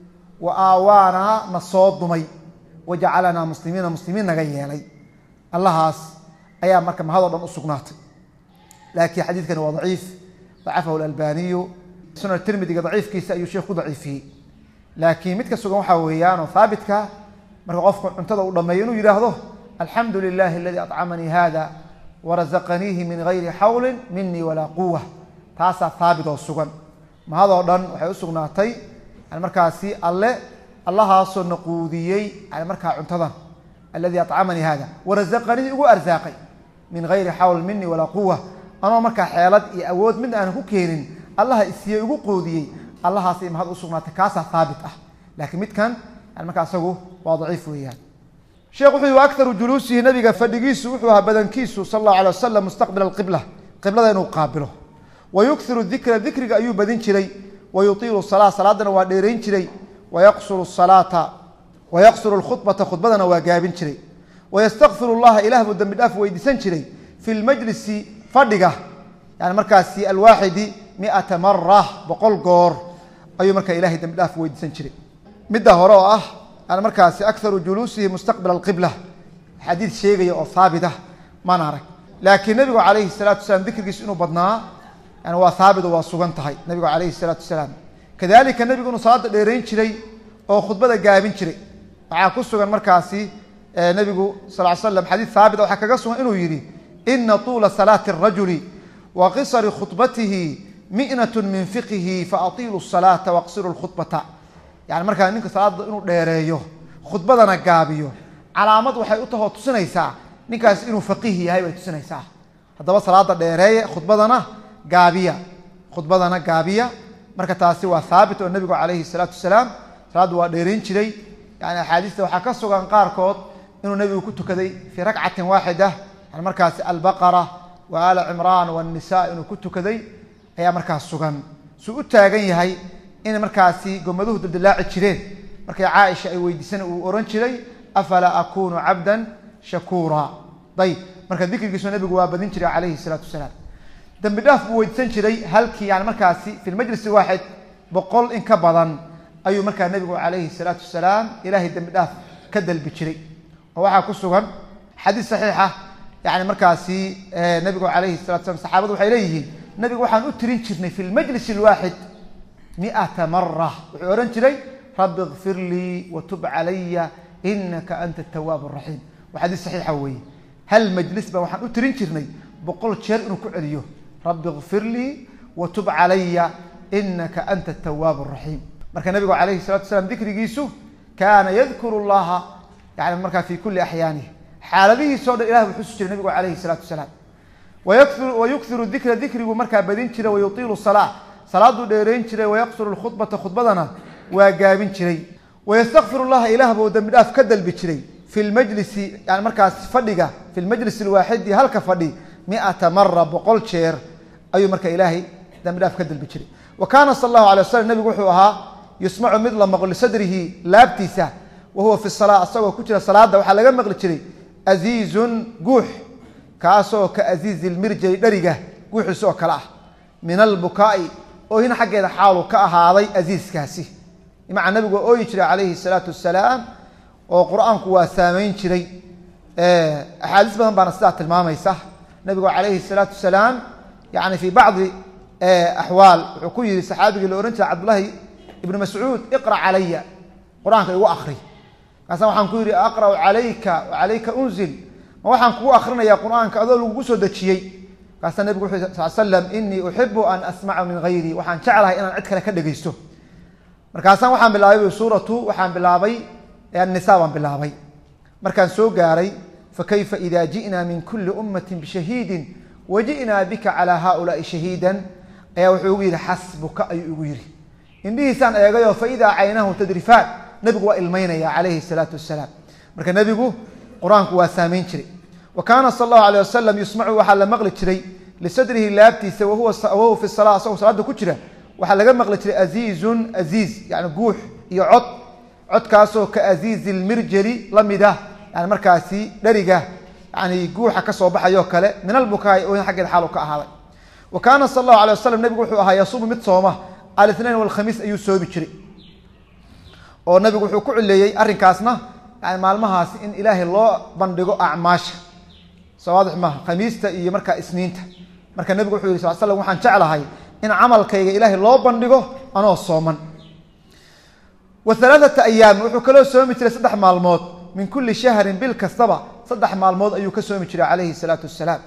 Speaker 1: wa aawaanaa na soo dumay, wajacalanaa muslimiina muslimiin naga yeelay. allahaas ayaa marka mahadoo dhan u sugnaatay. laakiin xadiidkani waa daciif, dacafahu albaniyu, sunan tirmidiga daciifkiisa ayuu sheekh ku daciifiyey. laakiin midka sugan waxaa weeyaan oo haabitka, marka qofku cuntada uu dhameeyo inuu yidhaahdo alxamdu lilahi aladi acamanii hada warazaqaniihi min gayri xawlin minii walaa quwa. taasaa haabit oo sugan. mahadoo dhan waxay u sugnaatay yani markaasi alle allahaasoo na quudiyey yani markaa cuntadan, aladi acamanii hada warazaqaniihi ugu arsaaqay min gayri xawl minii walaa quwa, anoo markaa xeelad iyo awood mid aanan ku keenin allaha isiiyey ugu quudiyey, allahaasay mahad u sugnaatay. kaasaa haabit ah. laakiin midkan yani markaa isagu waa daciif weeyaan. sheekh wuxuu yihi akaru juluusihi, nabiga fadhigiisu wuxuu ahaa badankiisu sal allahu alay wasalam mustaqbila alqibla, qiblada inuu qaabilo. wa yukthiru dikra, dikriga ayuu badin jiray. wa yutiilu salaa, salaadana waa dheerayn jiray. wayaqsuru salaata wayaqsuru lkhudbata, khudbadana waa gaabin jiray. wayastakfiru llaha, ilah buu dambi dhaaf weydiisan jiray fi lmajlisi, fadhiga yani markaasi alwaaxidi miata mara, boqol goor ayuu markaa ilahay dambi dhaaf weydiisan jiray. midda hore oo ah yani markaasi akaru juluusihi mustaqbila alqibla, xadiid sheegaya oo haabit ah maan arag. laakiin nabigu calayhi salaatu wasalaam dikrigiisu inuu badnaa yani waa haabit oo waa sugan tahay nabigu calayhi salaatu wasalaam. kadalika nabigu inuu salaada dheerayn jiray oo khudbada gaabin jiray. waxaa ku sugan markaasi nabigu sal l slam xadiid haabit waxaa kaga sugan inuu yidhi ina tuula salaati arajuli wa qisari khudbatihi mi'natu min fiqihi faatiilu salaata waqsiru lkhudbata. yani markaa ninka salaada inuu dheereeyo khudbadana gaabiyo, calaamad waxay u tahoo tusinaysaa ninkaas inuu faqiih yahay bay tusinaysaa. haddaba salaada dheereeye, khudbadana gaabiya, khudbadana gaabiya. marka taasi waa haabit oo nabigu calayhi salaatu wasalaam salaaddu waa dheerayn jiray. yani axaadiista waxaa ka sugan qaarkood inuu nabigu ku tukaday fii rakcatin waaxida, yani markaasi albaqara wa aala cimraan wannisaa inuu ku tukaday ayaa markaas sugan. suu u taagan yahay inay markaasi gomaduhu dildilaaci jireen. markay caaisha ay weydiisan uu ohan jiray afalaa akunu cabdan shakuura. ayb marka dikrigiisu nabigu waa badin jiray calayhi salaatu wasalaam. dambi dhaaf buu weydiisan jiray halkii yani markaasi fi lmajlisi waaxid, boqol in ka badan ayuu markaa nabigu calayhi salaatu wasalaam ilaahay dambi dhaaf ka dalbi jiray. oo waxaa ku sugan xadiis saxiixa yani markaasi nabigu calayhi salatu salam, saxaabadu waxay leeyihiin nabigu waxaan u tirin jirnay fi lmajlis alwaaxid miata mara. wuxuu ohan jiray rabbi ikfir lii watub calaya inaka anta atawaab araxiim. waa xadiis saxiixa weeye. hal majlis baa waxaan u tirin jirnay boqol jeer inuu ku celiyo rabbi ikfir lii watub calaya inaka anta atawaab araxiim. marka nabigu calayhi salatu wasalaam dikrigiisu kaana yadkuru llaha yani markaa fi kuli axyaanihi, xaaladihiisoo dhan ilah buu xusi jiray nabigu calayhi salaatu wasalaam. wayukhiru dikra, dikrigu markaa badin jiray. wayutiilu salaa, salaaduu dheerayn jiray. wayaqsuru lkhudbata, khudbadana waa gaabin jiray. wayastakfiru llaha, ilah buu dambi dhaaf ka dalbi jiray fi lmajlisi, yani markaas fadhiga fi lmajlis alwaaxidi, halka fadhi miata mara, boqol jeer ayuu marka ilaahay dambi dhaaf ka dalbi jiray. wa kaana sal allahu alay wasalam, nabigu wuxuu ahaa yusmacu mid la maqlo lisadrihi, laabtiisa, wa huwa fi salaa, asagoo ku jira salaada waxaa laga maqli jiray aziizun guux, kaasoo ka aziizi lmirjali, dheriga guuxiisa oo kale ah, min albukaa'i, oohin xaggeeda xaalu ka ahaaday aziiskaasi. maca nabigu waa ooyi jiray calayhi salaatu wasalaam oo quraanku waa saameyn jiray ee ahadis badan baan sidaa tilmaamaysa nabigu calayhi salaatu wasalaam yani fi bacdi ahwaal wuxuu ku yiri saxaabiga la oran jiray Abdullah ibn Mas'ud iqra alayya quraanka igu akhri kaasa waxaan ku yiri aqra alayka wa alayka unzil ma waxaan ku akhrinayaa quraanka adoo lagu soo dajiyay kaasa nabigu sallallahu alayhi wasallam inni uhibbu an asma'a min ghayri waxaan jeclahay inaan cid kale ka dhageysto markaasaan waxaan bilaabay suuratu waxaan bilaabay an-nisaa waan bilaabay markaan soo gaaray fa kayfa idha ji'na min kulli ummatin bi shahidin waji'na bika ala ha'ula'i shahidan ayaa wuxuu yiri hasbuka ay ugu yiri indiisan eegayo fa idha aynahu tadrifat nabigu waa ilmeynaya calayhi salaatu wasalaam marka nabigu quraanku waa saameyn jiray wa kaana sallallahu alayhi wasallam yusma'u waxa la maqli jiray lisadrihi laabtiisa wa huwa sawahu fi salaah saw salaada ku jira waxa laga maqli jiray azizun aziz yani guux iyo cod codkaasoo ka azizil mirjali lamida yani markaasi dhariga yani guuxa ka soo baxayo kale min albukaay oo xagga xaal ka ahaaday wa kaana sallallahu alayhi wasallam nabigu wuxuu ahaa yasuum mid sooma al-ithnain wal khamis ayuu soobi jiray oo nabigu wuxuu ku cileeyay arinkaasna yani maalmahaas in ilaahay loo bandhigo acmaasha sawaadix ma khamiista iyo marka isniinta marka nabigu wuxuu yiri sallallahu alayhi wasallam waxaan jeclahay in amalkayga ilaahay loo bandhigo anoo sooman wa thalathata ayyam wuxuu kala soomi jiray saddex maalmood min kulli shahrin bil kastaba saddex maalmood ayuu ka soomi jiray calayhi salaatu wasalaam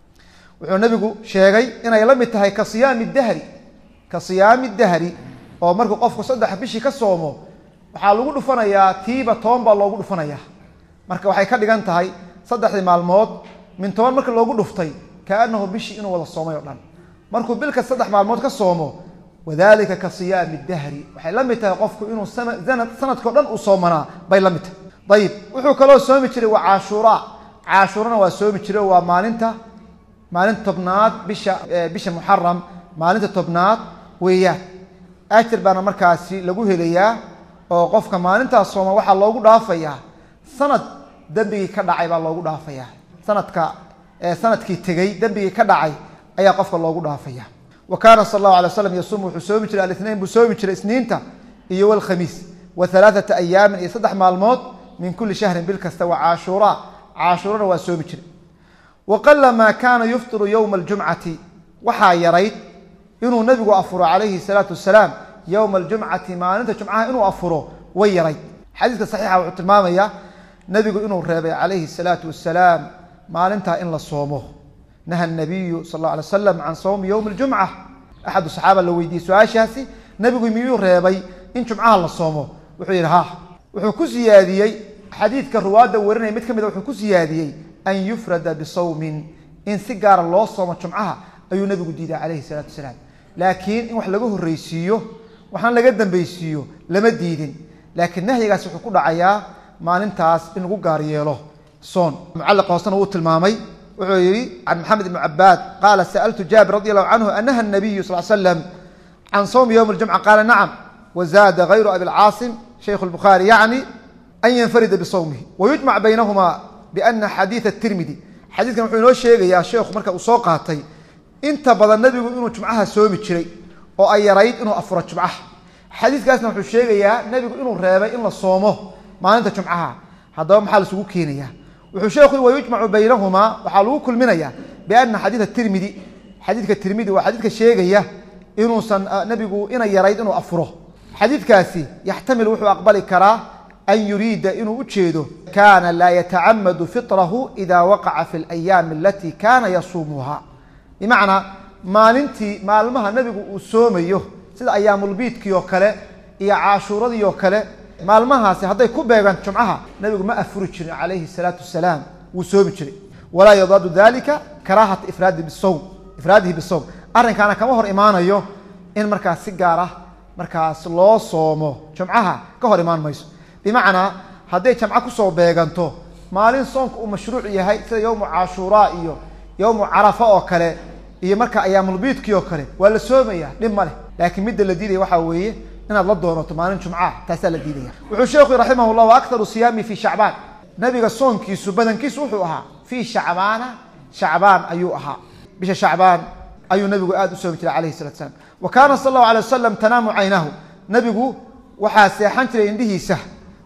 Speaker 1: wuxuu nabigu sheegay inay la mid tahay ka siyaami dahri ka siyaami dahri oo markuu qofku saddex bishi ka soomo waxa lagu dhufanayaa tiiba toban baa loogu dhufanayaa marka waxay ka dhigan tahay saddexdii maalmood min toban marka loogu dhuftay kaanahu bishi inuu wada soomay oo dhan markuu bilka saddex maalmood ka soomo wadaalika ka siyaami dahri waxay la mid tahay qofku inuu sanad sanadkoo dhan uu soomanaa bay la mid tahay dayib wuxuu kaloo soomi jiray waa caashura caashurana waa soomi jiray waa maalinta maalinta tobnaad bisha bisha muharram maalinta tobnaad weeyaan ajir baana markaasi lagu helayaa oo qofka maalintaas sooma waxa loogu dhaafayaa sanad dambigii ka dhacay baa loogu dhaafayaa sanadka ee sanadkii tagay dambigii ka dhacay ayaa qofka loogu dhaafaya wa kaana sallallahu alayhi wasallam yasuum wuxuu soomi jiray al-ithnain buu soomi jiray isniinta iyo wal khamiis wa thalathata ayyam iyo saddex maalmood min kulli shahrin bil kasta wa caashura caashurana waa soomi jiray wa qalla ma kaana yuftiru yawm al-jum'ati waxa yarayd inuu nabigu afuro calayhi salaatu wasalaam yawm al-jum'ati maalinta jumcaha inuu afuro way yarayd xadiiska saxiixa wuxuu tilmaamayaa nabigu inuu reebay calayhi salaatu wasalaam maalinta in la soomo نهى النبي صلى الله عليه وسلم عن صوم يوم الجمعة أحد الصحابة لو يدي سؤال شاسي نبي ميو ريبي إن جمعة الله صومه وحير ها وحكو زيادي حديث كالرواد ورنا متكمل وحكو زيادي أن يفرد بصوم إن سجار الله صوم جمعة أي نبي جديد عليه الصلاة والسلام لكن إن وحلقوه الرئيسيو وحنا لقدم بيسيو لما ديدين لكن نهي جالس حكو دعيا ما ننتاس إن جاريله صون معلق وصلنا وقت المامي وعيري عن محمد بن عباد قال سألت جابر رضي الله عنه أنهى النبي صلى الله عليه وسلم عن صوم يوم الجمعة قال نعم وزاد غير أبي العاصم شيخ البخاري يعني أن ينفرد بصومه ويجمع بينهما بأن حديث الترمذي حديث كان يقول شيء يا شيخ مركا وسوقاتي انت بدل النبي انه جمعها سومي جري او اي يريد انه افر جمعها حديث كاسنا وحو شيغيا نبي انه ريبay in la soomo maalinta jumcaha hadaba maxaa la isugu keenaya wuxuu sheekhu way yujmacu baynahuma waxa lagu kulminaya baan hadith at-Tirmidhi hadithka at-Tirmidhi waa hadithka sheegaya inuu san nabigu ina yarayd inuu afuro hadithkaasi yaxtamil wuxuu aqbali karaa an yurida inuu u jeedo kana la yata'ammadu fitrahu idha waqa'a fi al-ayyam allati kana yasumuha imaana maalintii maalmaha nabigu uu soomayo sida ayaamul biidkii oo kale iyo caashuuradii oo kale maalmahaasi haday ku beegan jumcaha nabigu ma afuri jirin calayhi salaatu wasalaam uu soomi jiray wala yadadu dhalika karahat ifrad bisawm ifradihi bisawm arinkana kama hor imaanayo in markaas si gaar ah markaas loo soomo jumcaha ka hor imaan mayso bimaana haday jumca ku soo beeganto maalin soonku uu mashruuc yahay sida yawm caashura iyo yawm arafa oo kale iyo marka ayaamul biidkii oo kale waa la soomaya dhib male laakiin mid la diiday waxa weeye inaad la doonato maalin jumca taas la diidaya wuxuu sheekhu rahimahullah wa aktharu siyami fi sha'ban nabiga soonkiisu badankiisu wuxuu ahaa fi sha'bana sha'ban ayuu ahaa bisha sha'ban ayuu nabigu aad u soomi jiray calayhi salatu wasallam wa kana sallallahu alayhi wasallam tanamu aynahu nabigu waxa seexan jiray indhihiisa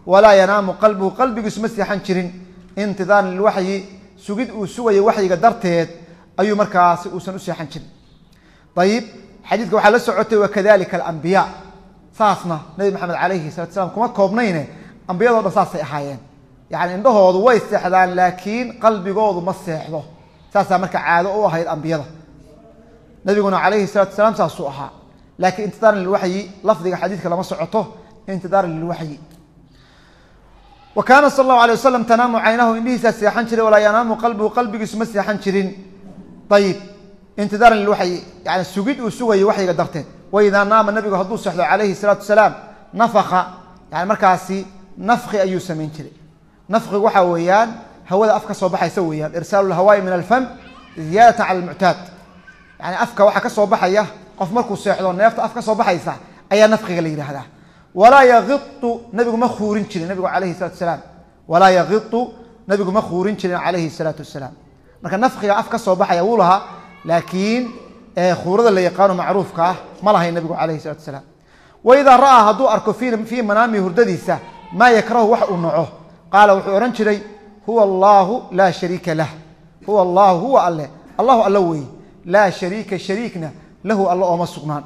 Speaker 2: walaa yanaamu qalbuhu qalbigiisu ma seexan jirin intidaaran lilwaxyi sugid uu sugayo waxyiga darteed ayuu markaasi uusan u seexan jirin. ayib xadiidka waxaa la socotay wakadalika alambiyaa saasna nabi maxamed calayhi salatu salaam kuma koobnayne ambiyadoo dhan saasay ahaayeen, yani indhahoodu way seexdaan laakiin qalbigoodu ma seexdo. saasaa marka caado u ahayd ambiyada. nabiguna calayhi salatu salaam saasuu ahaa, laakiin intidaaran lilwaxyi lafdiga xadiidka lama socoto intidaaran lilwaxyi. wa kaana sal allahu alay wasalam tanaamu caynahu indhihiisaa seexan jiray walaa yanaamu qalbuhu qalbigiisu ma seexan jirin. ayib intidaaran lilwaxyi yani sugid uu sugayo waxyiga darteed. waidaa naama nabigu hadduu seexdo calayhi salaatu wasalaam nafaka yani markaasi nafki ayuu samayn jiray. nafkigu waxaa weeyaan hawada af ka soo baxaysa weeyaan, irsaalu lhawaayi min alfam ziyaadatan cala almuctaad. yani afka waxaa ka soo baxaya qof markuu seexdo neefta af ka soo baxaysa ayaa nafkiga la yidhaahdaa. walaa yaqitu nabigu ma khuurin jirin nabigu calayhi salatu wasalaam walaa yaqitu nabigu ma khuurin jirin calayhi salaatu wasalaam. marka nafkiga af ka soo baxaya wuu lahaa, laakiin khuurada la yaqaano macruufka ah ma lahayn nabigu calayhi salatu wasalaam. waidaa ra'aa hadduu arko fii manaamihi hurdadiisa maa yakrahu wax uu naco qaala wuxuu odhan jiray huwa allaahu laa shariika lah. huwa allaahu huwa alle allahu alla weeye, laa shariika shariikna lahu alla ooma sugnaan.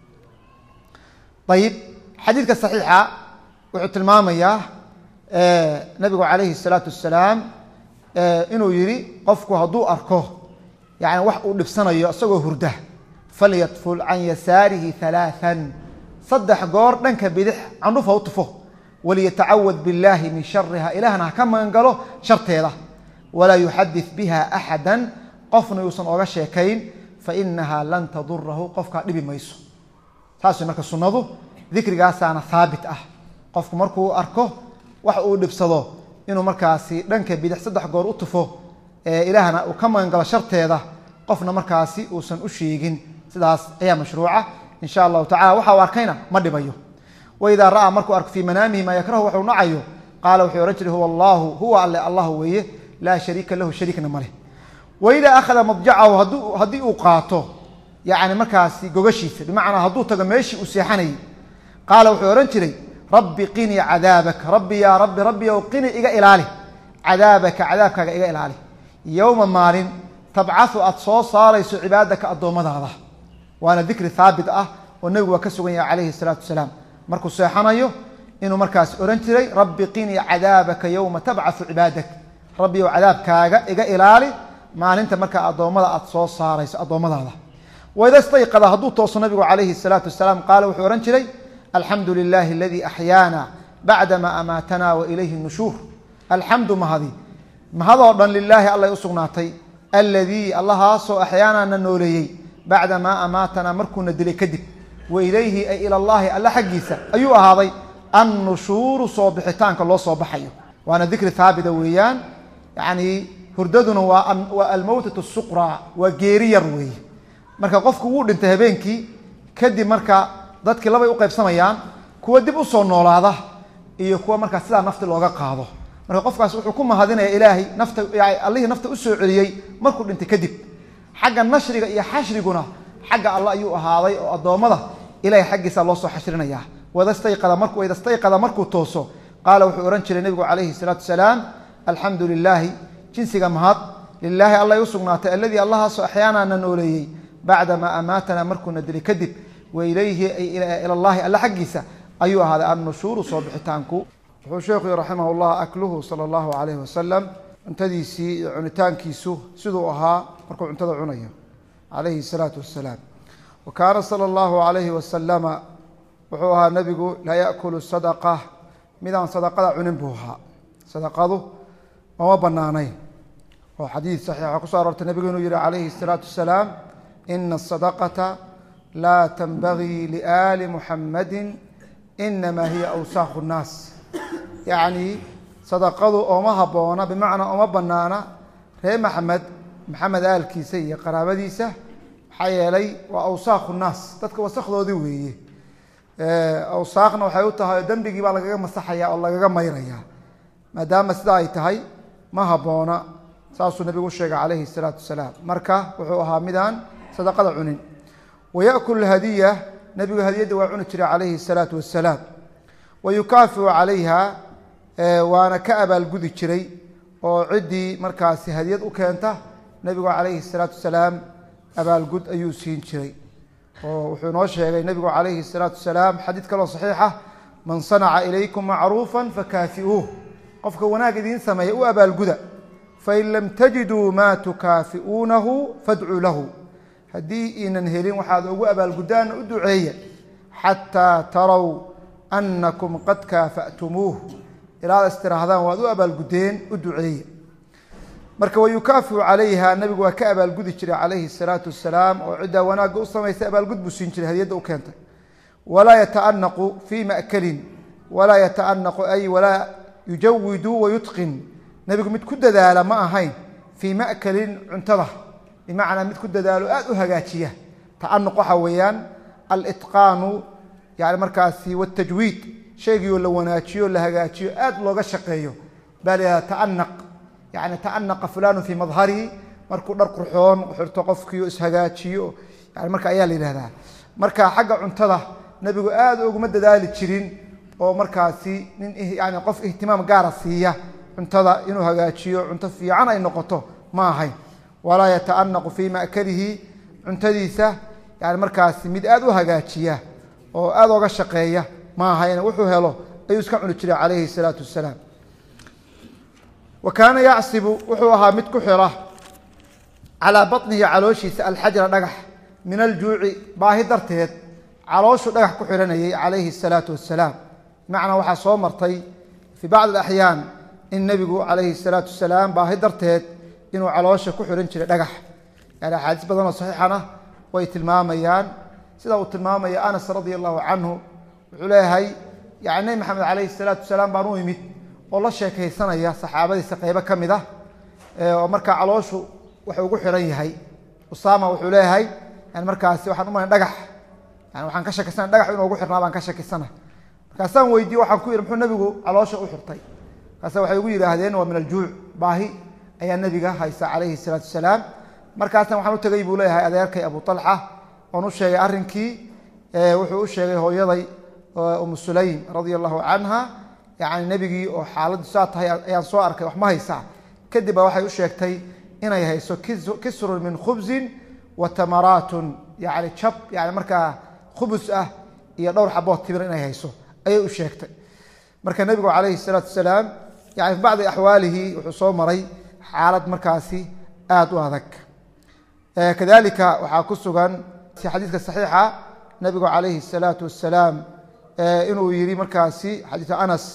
Speaker 2: ayib xadiidka saxiixa wuxuu tilmaamayaa nabigu calayhi salaatu wasalaam inuu yidhi qofku hadduu arko yani wax uu dhibsanayo isagoo hurda falyatful can yasaarihi halaaan saddex goor dhanka bidix candhuf ha u tufo waliyatacawad biاllaahi min shariha ilaahna ha ka magan galo sharteeda walaa yuxadith biha axada qofna yuusan oga sheekayn fainaha lan tadurahu qofkaa dhibi mayso. saas marka sunnadu dikrigaasaana haabit ah, qofku markuu arko wax uu dhibsado inuu markaasi dhanka bidix saddex goor u tufo ilaahna uu ka magan galo sharteeda, qofna markaasi uusan u sheegin. sidaas ayaa mashruuca in sha allahu tacala. waxa uu arkayna ma dhibayo. waidaa ra'aa markuu arko fii manaamihi maa yakrahu waxuu nacayo qaala wuxuu ohan jiray huwa allaahu huwa alle allah weeye laa shariika lahu shariikna maleh. waidaa akhada madjacahu haddii uu qaato yani markaasi gogashiisa bimacnaa hadduu tago meeshii uu seexanayay qaala wuxuu odhan jiray rabbi qinii cadaabaka rabbi yaa rabbi rabbi ow qini iga ilaali cadaabaka cadaabkaaga iga ilaali yowma maalin tabcahu aad soo saarayso cibaadaka addoommadaada. waana dikri haabit ah oo nebigu waa ka sugan yahay calayhi salaatu wasalaam markuu seexanayo inuu markaas odhan jiray rabbi qinii cadaabaka yowma tabcahu cibaadak rabbi ow cadaabkaaga iga ilaali maalinta markaa addoommada aad soo saarayso addoommadaada. waida stayqada hadduu tooso nabigu calayhi salaatu wasalaam qaala wuxuu odhan jiray alxamdu lilahi aladii axyaana bacdama amaatana wa ilayhi nushuur. alxamdu mahadi mahadoo dhan lilaahi allay u sugnaatay aladii allahaasoo axyaanana nooleeyey bacdamaa amaatanaa markuuna dilay kadib wa ilayhi ay ila llaahi alla xaggiisa ayuu ahaaday annushuuru soo bixitaanka loo soo baxayo. waana dikri haabita weeyaan, yani hurdaduna waa almowtatu suqraa waa geeri yar weeye. marka qofku wuu dhintay habeenkii kadib marka dadkii labay u qaybsamayaan, kuwa dib u soo noolaada iyo kuwa markaa sidaa nafti looga qaado. marka qofkaas wuxuu ku mahadinaya ilaahay nafta allihii nafta u soo celiyey markuu dhintay kadib. xagga nashriga iyo xashriguna xagga alla ayuu ahaaday oo addoommada ilahay xaggiisa loo soo xashrinaya. wadastayqada markuu idastayqada markuu tooso qaala wuxuu odhan jiray nabigu calayhi salaatu wasalaam alxamdu lilaahi jinsiga mahad lilaahi allay u sugnaatay alladii allahaasoo axyaanana nooleeyey bacdamaa amaatana markuuna dilay kadib wa ilayhi ay ila llaahi alla xaggiisa ayuu ahaaday annushuuru soo bixitaanku. wuxuu sheekhu raximah llah akluhu sala allahu calayhi wasalam cuntadiisii iyo cunitaankiisu siduu ahaa markuu cuntada cunayo calayhi salaatu wasalaam. wa kaana sala allahu calayhi wasalama wuxuu ahaa nabigu laa yaakulu sadaqa midaan sadaqada cunin buu ahaa. sadaqadu mama banaanayn oo xadiid saxiixa kusoo aroortay nabigu inuu yihi calayhi salaatu wasalaam ina asadaqata laa tanbagii liaali muxamadin inamaa hiya awsaakhu nnaas. yacni sadaqadu ooma habboona bimacnaa ooma banaana reer maxamed maxamed aalkiisa iyo qaraabadiisa maxaa yeelay waa awsaakhu nnaas dadka wasakdoodii weeye. awsaaqna waxay u tahay dembigii baa lagaga masaxaya oo lagaga mayraya. maadaama sidaa ay tahay ma habboona saasuu nabigu u sheegay calayhi salaatu wasalaam. marka wuxuu ahaa midaan sadaqada cunin. wayakulu hadiya nabigu hadiyadda waa cuni jiray calayhi salaatu wasalaam. wayukaafiu calayha waana ka abaalgudi jiray oo ciddii markaasi hadiyad u keenta nebigu calayhi salaatu wasalaam abaalgud ayuu siin jiray oo wuxuu noo sheegay nebigu calayhi salaatu wasalaam xadiid kaloo saxiixa man sanaca ilaykum macruufa fakaafi'uuh qofka wanaag idiin sameeya u abaalguda fain lam tajiduu maa tukaafi'uunahu fadcuu lahu haddii iinan helin waxaad ugu abaalgudaan u duceeya xataa taraw annakum qad kaafa'tumuuh ilaad istirahdaan waad u abaalgudeen u duceeya marka wayukaafiu calayha nabigu waa ka abaalgudi jiray calayhi salaatu wasalaam oo ciddaa wanaagga u samaysay abaalgud buu siin jiray hadiyadda u keentay walaa yataanaqu fii ma'kalin walaa yataanaqu ay walaa yujawidu wayutqin nabigu mid ku dadaala ma ahayn fii ma'kalin cuntada bimacnaa mid ku dadaalo aada u hagaajiya ta'anuq waxaa weeyaan alitqaanu yani markaasi watajwiid shaygiioo la wanaajiyo la hagaajiyo aada looga shaqeeyo baa la yihahda ta'anaq yani ta'anaqa fulanu fii madharihi markuu dhar qurxoon xirto qofkiio ishagaajiyo yani marka ayaa la yidhahdaa marka xagga cuntada nabigu aada uguma dadaali jirin oo markaasi nin yani qof ihtimaam gaara siiya cuntada inuu hagaajiyo cunto fiican ay noqoto ma ahayn walaa yataanaqu fii ma'kalihi cuntadiisa yani markaasi mid aada u hagaajiya oo aada oga shaqeeya ma ahayn wuxuu helo ayuu iska cuni jiray calayhi salaatu wasalaam wa kaana yacsibu wuxuu ahaa mid ku xira calaa baطnihi calooshiisa alxajra dhagax min aljuuci baahi darteed calooshu dhagax ku xiranayay calayhi الsalaatu wasalaam bimacnaa waxaa soo martay fii bacd axyaan in nebigu calayhi الsalaatu wasalaam baahi darteed inuu caloosha ku xiran jiray dhagax yani axaadiis badanoo saxiixana way tilmaamayaan sida uu tilmaamaya anas radia allahu canhu wuxuu leeyahay yani nebi maxamed calayhi الsalaatu wasalaam baan u imid oo la sheekaysanaya saxaabadiisa qeybo ka mid ah oo markaa calooshu wuxuu ugu xiran yahay usaama wuxuu leeyahay yani markaasi waxaan umalay dhagax yani waxaan ka shakisana dhagax inuu ugu xirnaa baan ka shakisana markaasaan weydiye waxaan ku yidhi muxuu nebigu caloosha u xirtay markaase waxay ugu yidhaahdeen waa min aljuuc baahi ayaa nebiga haysa calayhi salaatu wasalaam markaasna waxaan u tegay buu leeyahay adeerkay abu talxa oon u sheegay arrinkii wuxuu u sheegay hooyaday umu sulaym radia allahu canha yani nebigii oo xaaladdu saa tahay ayaan soo arkay wax ma haysaa kadib ba waxay u sheegtay inay hayso kisrun min khubzin wa tamaraatun yani jab yani markaa khubus ah iyo dhowr xabood timir inay hayso ayay u sheegtay marka nebigu calayhi salaatu wasalaam yani fi bacdi axwaalihi wuxuu soo maray xaalad markaasi aada u adag kadalika waxaa ku sugan si xadiidka saxiixa nebigu calayhi الsalaatu wasalaam inuu yihi markaasi xadiidka anas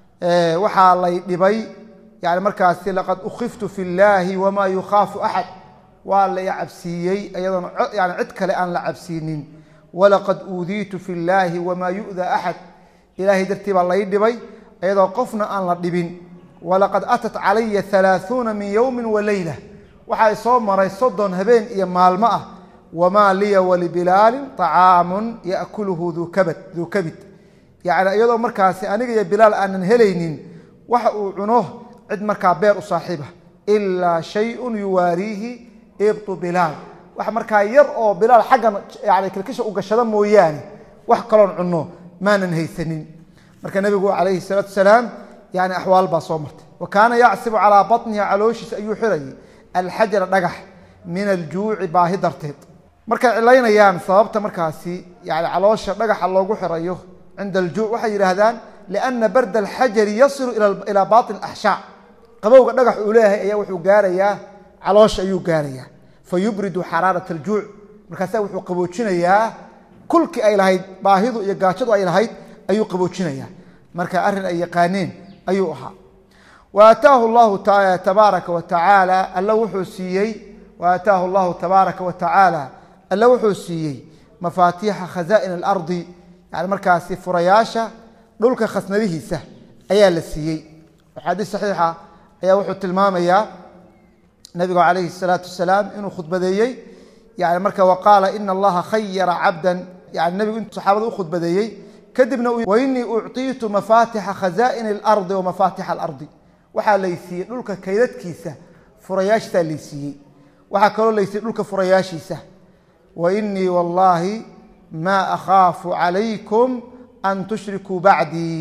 Speaker 2: waxaa lay dhibay yani markaasi laqad ukiftu fi اllahi wama yukhaafu axad waa la cabsiiyey iyadoon yani cid kale aan la cabsiinin walaqad uudiitu fi اllahi wama yu'da axad ilahay dartii baa lay dhibay iyadoo qofna aan la dhibin walaqad atat calaya halaaثuuna min yowmi walayla waxaa soo maray soddon habeen iyo maalmo ah wamaa liya walibilaalin طacaamu yaأkuluhu duu kabid yani iyadoo markaasi aniga iyo bilaal aanan helaynin waxa uu cuno cid markaa beer u saaxiiba ilaa shayun yuwaariihi ibtu bilaal wax markaa yar oo bilaal xaggan yani kilkisha u gashada mooyaane wax kaloon cunno maanan haysanin marka nebigu calayhi الsalaatu wasalaam yani axwaal baa soo martay wa kaana yacsibu calaa baطnihi calooshiisa ayuu xirayay alxajra dhagax min aljuuci baahi darteed markay cilaynayaan sababta markaasi yani caloosha dhagaxa loogu xirayo cinda aljuuc waxay yidhaahdaan liana barda alxajari yasilu ilaa baطin axshaac qabowga dhagax uu leeyahay ayaa wuxuu gaarayaa caloosha ayuu gaarayaa fayubridu xaraarat aljuuc markaasaa wuxuu qaboojinayaa kulkii ay lahayd baahidu iyo gaajadu ay lahayd ayuu qaboojinayaa marka arrin ay yaqaaneen ayuu ahaa wa aataahu llahu tabaaraka wa tacaala alla wuxuu siiyey wa aataahu llahu tabaaraka wa tacaala alla wuxuu siiyey mafaatiixa khazaa'in alardi yani markaasi furayaasha dhulka khasnadihiisa ayaa la siiyey xadiis saxiixa ayaa wuxuu tilmaamayaa nabigu calayhi الsalaatu wasalaam inuu khudbadeeyey yani marka waqaala ina allaha khayara cabdan yani nebigu intuu saxaabada u khudbadeeyey kadibna wainii ucطiitu mafaatixa khazaa'in اlardi wa mafaatixa alardi waxaa laysiiyey dhulka kaydadkiisa furayaashiisaa laysiiyey waxaa kaloo laysiiyey dhulka furayaashiisa wainii wallaahi maa akhaafu calaykum an tushrikuu bacdii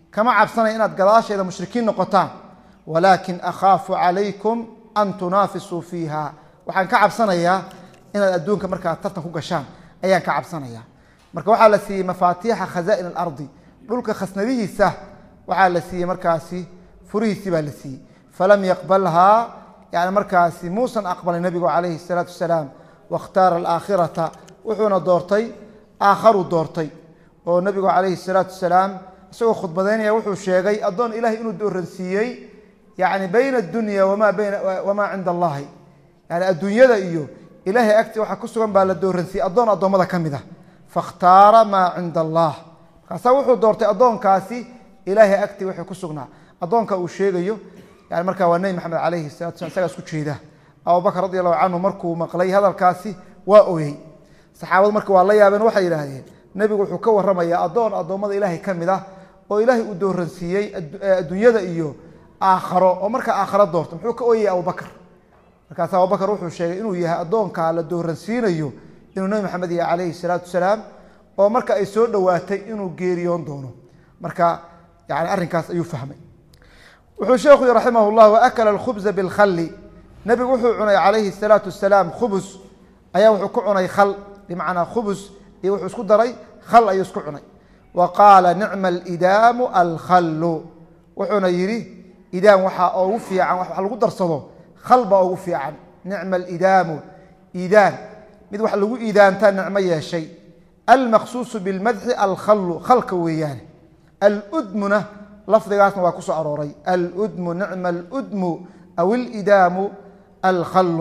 Speaker 2: kama cabsanaya inaad gadaasheeda mushrikiin noqotaan walaakin akhaafu calaykum an tunaafisuu fiiha waxaan ka cabsanayaa inaad adduunka markaa tartan ku gashaan ayaan ka cabsanaya marka waxaa la siiyey mafaatiixa khazaa'in alardi dhulka khasnadihiisa waxaa la siiyey markaasi furihiisii baa la siiyey falam yaqbalhaa yani markaasi muusan aqbalay nabigu calayhi salaatu wasalaam wakhtaara alaakhirata wuxuuna doortay aakharuu doortay oo nabigu calayhi salaatu wasalaam isagoo khudbadaynaya wuxuu sheegay addoon ilahay inuu dooransiiyey yani bayna addunya wama bayna wamaa cinda allahi yani adduunyada iyo ilahay agti waxa ku sugan baa la dooransiiyey addoon addoommada ka mid ah fakhtaara maa cinda allah markaasaa wuxuu doortay addoonkaasi ilaahay agti waxay ku sugnaa addoonka uu sheegayo yani markaa waa nebi maxamed calayhi salatu slam isagaa isku jeeda abubakr radi allahu canhu markuu maqlay hadalkaasi waa ooyey saxaabadu marka waa la yaabeen waxay yidhaahdeen nebigu wuxuu ka warramayaa addoon addoommada ilaahay ka mid ah oo ilaahay uu dooransiiyey adduunyada iyo aakharo oo markaa aakharo doorto muxuu ka ooyayay abubakr markaas abubakr wuxuu sheegay inuu yahay addoonkaa la dooransiinayo inuu nebi maxamed yahay calayhi salaatu wasalaam oo marka ay soo dhowaatay inuu geeriyoon doono marka yani arrinkaas ayuu fahmay wuxuu sheekhu yii raximah llah waakala alkhubza bilkhalli nebigu wuxuu cunay calayhi salaatu wasalaam khubus ayaa wuxuu ku cunay khal bimacnaa khubus iyo wuxuu isku daray khal ayuu isku cunay wa qaala nicma alidaamu alkhallu wuxuuna yidhi idaam waxaa ugu fiican wax lagu darsado khal baa ugu fiican nicma alidaamu iidaan mid wax lagu iidaantaa nicmo yeeshay almaqsuusu bilmadxi alkhallu khalka weeyaan aludmuna lafdigaasna waa ku soo arooray aludmu nicma aludmu aw ilidaamu alkhallu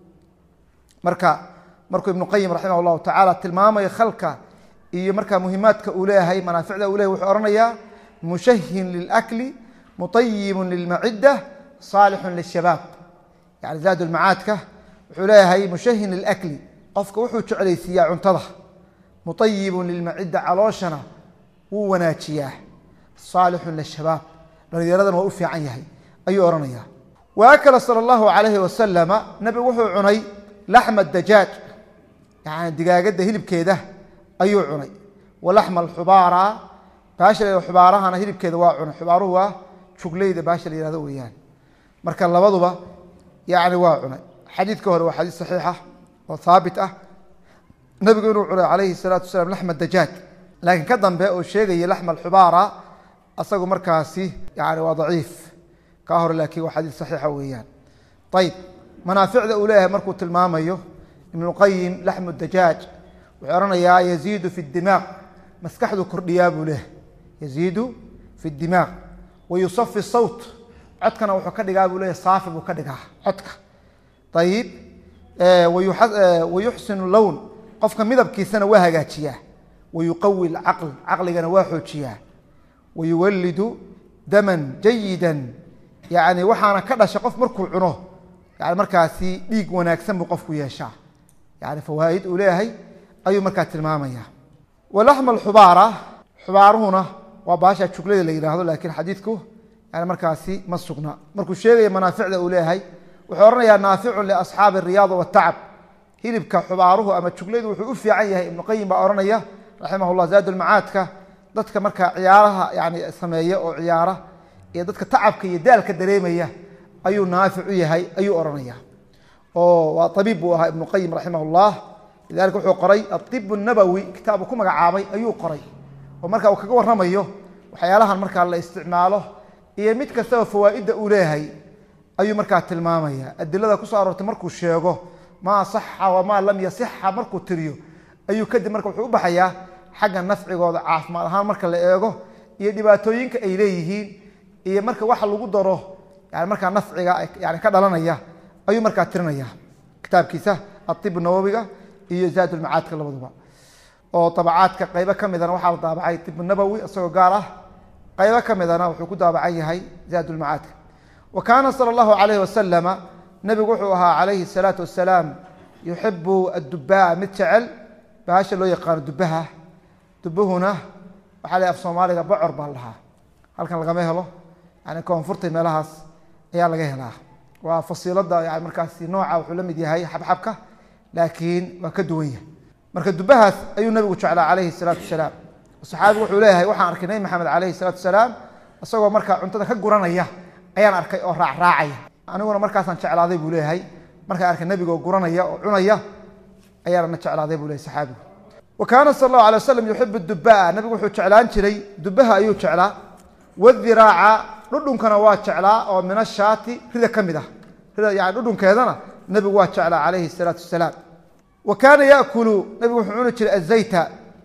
Speaker 2: marka markuu ibnu qayim raximah llahu tacaala tilmaamayo khalka iyo markaa muhimaadka uu leeyahay manaaficda uu leyahy wuxuu ohanayaa mushahin lilakli mutayibun lilmacida saalixun lishabaab yani zaad lmacaadka wuxuu leeyahay mushahin lilakli qofka wuxuu jeclaysiiyaa cuntada mutayibun lilmacida calooshana wuu wanaajiyaa saalixun lishabaab dhalinyaradana waa u fiican yahay ayuu ohanaya wa akala sala allahu alayhi wasalama nabigu wuxuu cunay laxma dajaaj yani digaagadda hilibkeeda ayuu cunay wa laxma alxubaara baasha la xubaarahana hilibkeeda waa cunay xubaaruhu waa jugleyda baasha la yihahdo weeyaan marka labaduba yani waa cunay xadiidka hore waa xadiis saxiixa oo haabit ah nabigu inuu cunay calayhi salaatu wasalaam laxma dajaaj laakiin ka dambe oo sheegaya laxma alxubaara asagu markaasi yani waa daciif kaa hore laakiin waa xadiis saxiixa weeyaan ayib manaaficda uu leeyahay markuu tilmaamayo ibnu qayim laxmu dajaaj wuxuu ohanayaa yaziidu fi dimaaq maskaxdu kordhiyaa buu leeyahay yaziidu fi dimaaq wayusafi sawt codkana wuxuu ka dhigaa buu leeyahy saafi buu ka dhigaa codka ayib wayuxsinu lown qofka midabkiisana waa hagaajiyaa wayuqawi lcaql caqligana waa xoojiyaa wayuwalidu daman jayidan yani waxaana ka dhasha qof markuu cuno yani markaasi dhiig wanaagsan buu qofku yeeshaa yani fawaaid uu leeyahay ayuu markaa tilmaamaya walaxma alxubaara xubaaruhuna waa baasha juglada la yihahdo laakiin xadiidku yani markaasi ma sugna markuu sheegaya manaaficda uu leeyahay wuxuu ohanayaa naaficun liasxaabi ariyaada watacab hilibka xubaaruhu ama juglaydu wuxuu u fiican yahay ibnu qayim baa ohanaya raximah llah zaad lmacaadka dadka markaa ciyaaraha yani sameeya oo ciyaara iyo dadka tacabka iyo daalka dareemaya ayuu naafic u yahay ayuu ohanaya oo waa abiib buu ahaa ibnu qayim raximah llah lidalika wuxuu qoray aib nabowi kitaabu ku magacaabay ayuu qoray oo marka uu kaga waramayo waxyaalahan markaa la isticmaalo iyo mid kastaba fawaaidda uu leeyahay ayuu markaa tilmaamaya adilada kusoo aroortay markuu sheego maa saxa wamaa lam yasixa markuu tiriyo ayuu kadib marka wuxuu u baxayaa xagga nafcigooda caafimaad ahaan marka la eego iyo dhibaatooyinka ay leeyihiin iyo marka waxa lagu daro yani markaa nafciga yani ka dhalanaya ayuu markaa tirinaya kitaabkiisa aib nawowiga iyo zaad lmacaadka labaduba oo abacaadka qaybo ka midana waxaa la daabacay ib nabowi isagoo gaar ah qaybo ka midana wuxuu ku daabacan yahay zaad lmacaadka wa kaana sala allahu alayhi wasalama nabigu wuxuu ahaa calayhi salaatu wasalaam yuxibu addubaa mid jecel bahasha loo yaqaano dubaha dubuhuna waxaa la af soomaaliga bocor baa lahaa halkan lagama helo yani koonfurta meelahaas ayaa laga helaa waa fasiilada yani markaasi nooca wuxuu la mid yahay xabxabka laakiin waa ka duwan yahay marka dubahaas ayuu nabigu jeclaa calayhi salaatu wasalaam saxaabigu wuxuu leeyahay waxaan arkay nabi maxamed calayhi salaatu wasalaam isagoo markaa cuntada ka guranaya ayaan arkay oo raacraacaya aniguna markaasaan jeclaaday buu leeyahay markaan arkay nabigoo guranaya oo cunaya ayaana jeclaaday buu leeyahay saxaabigu wa kaana sal allahu alay wasalam yuxibu dubaa nabigu wuxuu jeclaan jiray dubaha ayuu jeclaa wadiraaca dhudhunkana waa jeclaa oo min ashaati rida ka mid ah rida yani dhudhunkeedana nabigu waa jeclaa calayhi salaatu wasalaam wa kaana yaakulu nabigu wuxuu cuni jiray azayta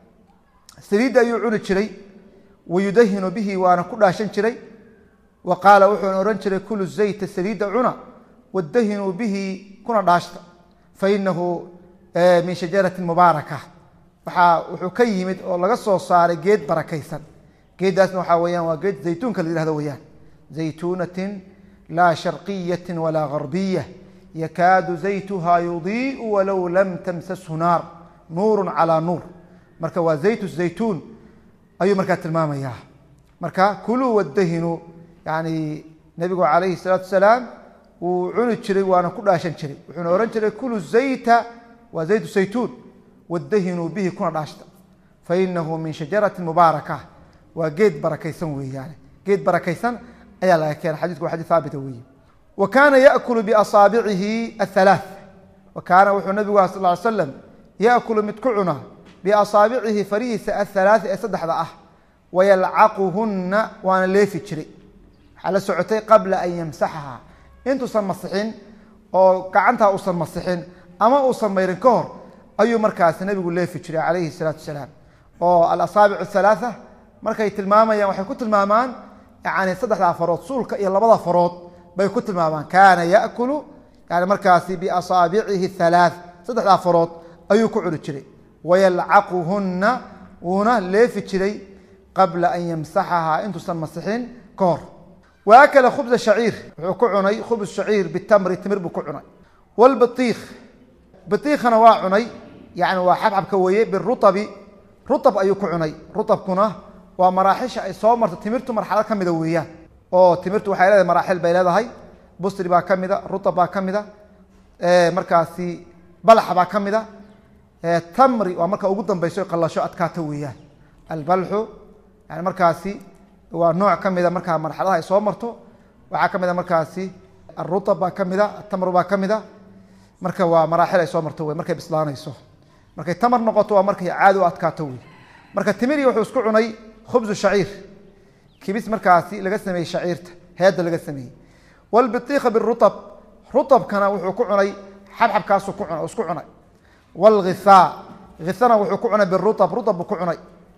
Speaker 2: saliidda ayuu cuni jiray wayudahinu bihi waana ku dhaashan jiray wa qaala wuxuuna ohan jiray kulu zayta saliidda cuna wadahinuu bihi kuna dhaashta fainahu min shajarati mubaaraka waxaa wuxuu ka yimid oo laga soo saaray geed barakaysan geeddaasna waxaa weyaan waa geed zaytuunka la yihahdo weyaan zaytuunatin laa sharqiyatin walaa garbiya yakaadu zaytuhaa yudiiu walow lam tamsashu naar nuurun calaa nuur marka waa zaytu zaytuun ayuu markaa tilmaamayaa marka kuluu wadahinu yani nabigu calayhi salaatu wasalaam wuu cuni jiray waana ku dhaashan jiray wuxuuna ohan jiray kulu zayta waa zaytu zaytuun wadahinuu bihi kuna dhaashta fainahu min shajarati mubaaraka waa geed barakaysan weeyaan geed barakaysan ayaa laga keenay xadiisku waa xadiis haabita weeye wa kaana yaakulu biasaabicihi athalaath wa kaana wuxuu nabigu sal ly slam yaakulu mid ku cuna biasaabicihi farihiisa athalaatha ee saddexda ah wayalcaquhunna waana leefi jiray waxaa la socotay qabla an yamsaxaha intuusan masixin oo gacantaa uusan masixin ama uusan mayrin ka hor ayuu markaasi nabigu leefi jiray calayhi salaatu wasalaam oo alasaabic athalaatha markay tilmaamayaan waxay ku tilmaamaan yani saddexdaa farood suulka iyo labada farood bay ku tilmaamaan kaana yaakulu yani markaasi biasaabicihi halaath saddexdaa farood ayuu ku cuni jiray wayalcaquhunna wuuna leefi jiray qabla an yamsaxaha intuusan masixin ka hor wa akala khubza shaciir wuxuu ku cunay khubz shaciir bitamri timir buu ku cunay wlbaiikh baiikhana waa cunay yani waa xabxabka weeye biruabi ruab ayuu ku cunay ruabkuna waa maraaxisha ay soo marto timirtu marxalad ka mida weeyaan oo timirtu waxay leedahay maraaxil bay leedahay busri baa ka mida ruab baa ka mida markaasi balxa baa ka mida tamri waa marka ugu dambeyso qalasho adkaato weeyaan albalxu yani markaasi waa nooc ka mida markaa marxaladaha ay soo marto waxaa ka mida markaasi aruab baa ka mida atamru baa ka mida marka waa maraaxil ay soo marto wey markay bislaanayso markay tamar noqoto waa markay caadi u adkaato wey marka timiri wuxuu isku cunay khubzu shaciir kibis markaasi laga sameeyey shaciirta heedda laga sameeyey wlbiiqa biruab ruabkana wuxuu ku cunay xabxabkaasu ku cuna isku cunay wlghiaa ghiana wuxuu ku cunay biruab ruab buu ku cunay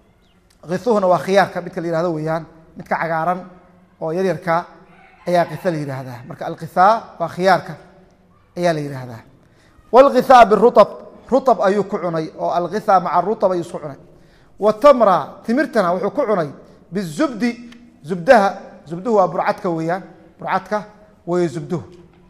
Speaker 2: ghiuhuna waa khiyaarka midka la yihahdo weeyaan midka cagaaran oo yaryarka ayaa qisa la yihahdaa marka alghiaa waa khiyaarka ayaa la yihahdaa wlghiaa biruab ruab ayuu ku cunay oo alghiaa maca ruab ayuu isku cunay watamra timirtana wuxuu ku cunay bizubdi zubdaha zubduhu waa burcadka weeyaan burcadka way zubduhu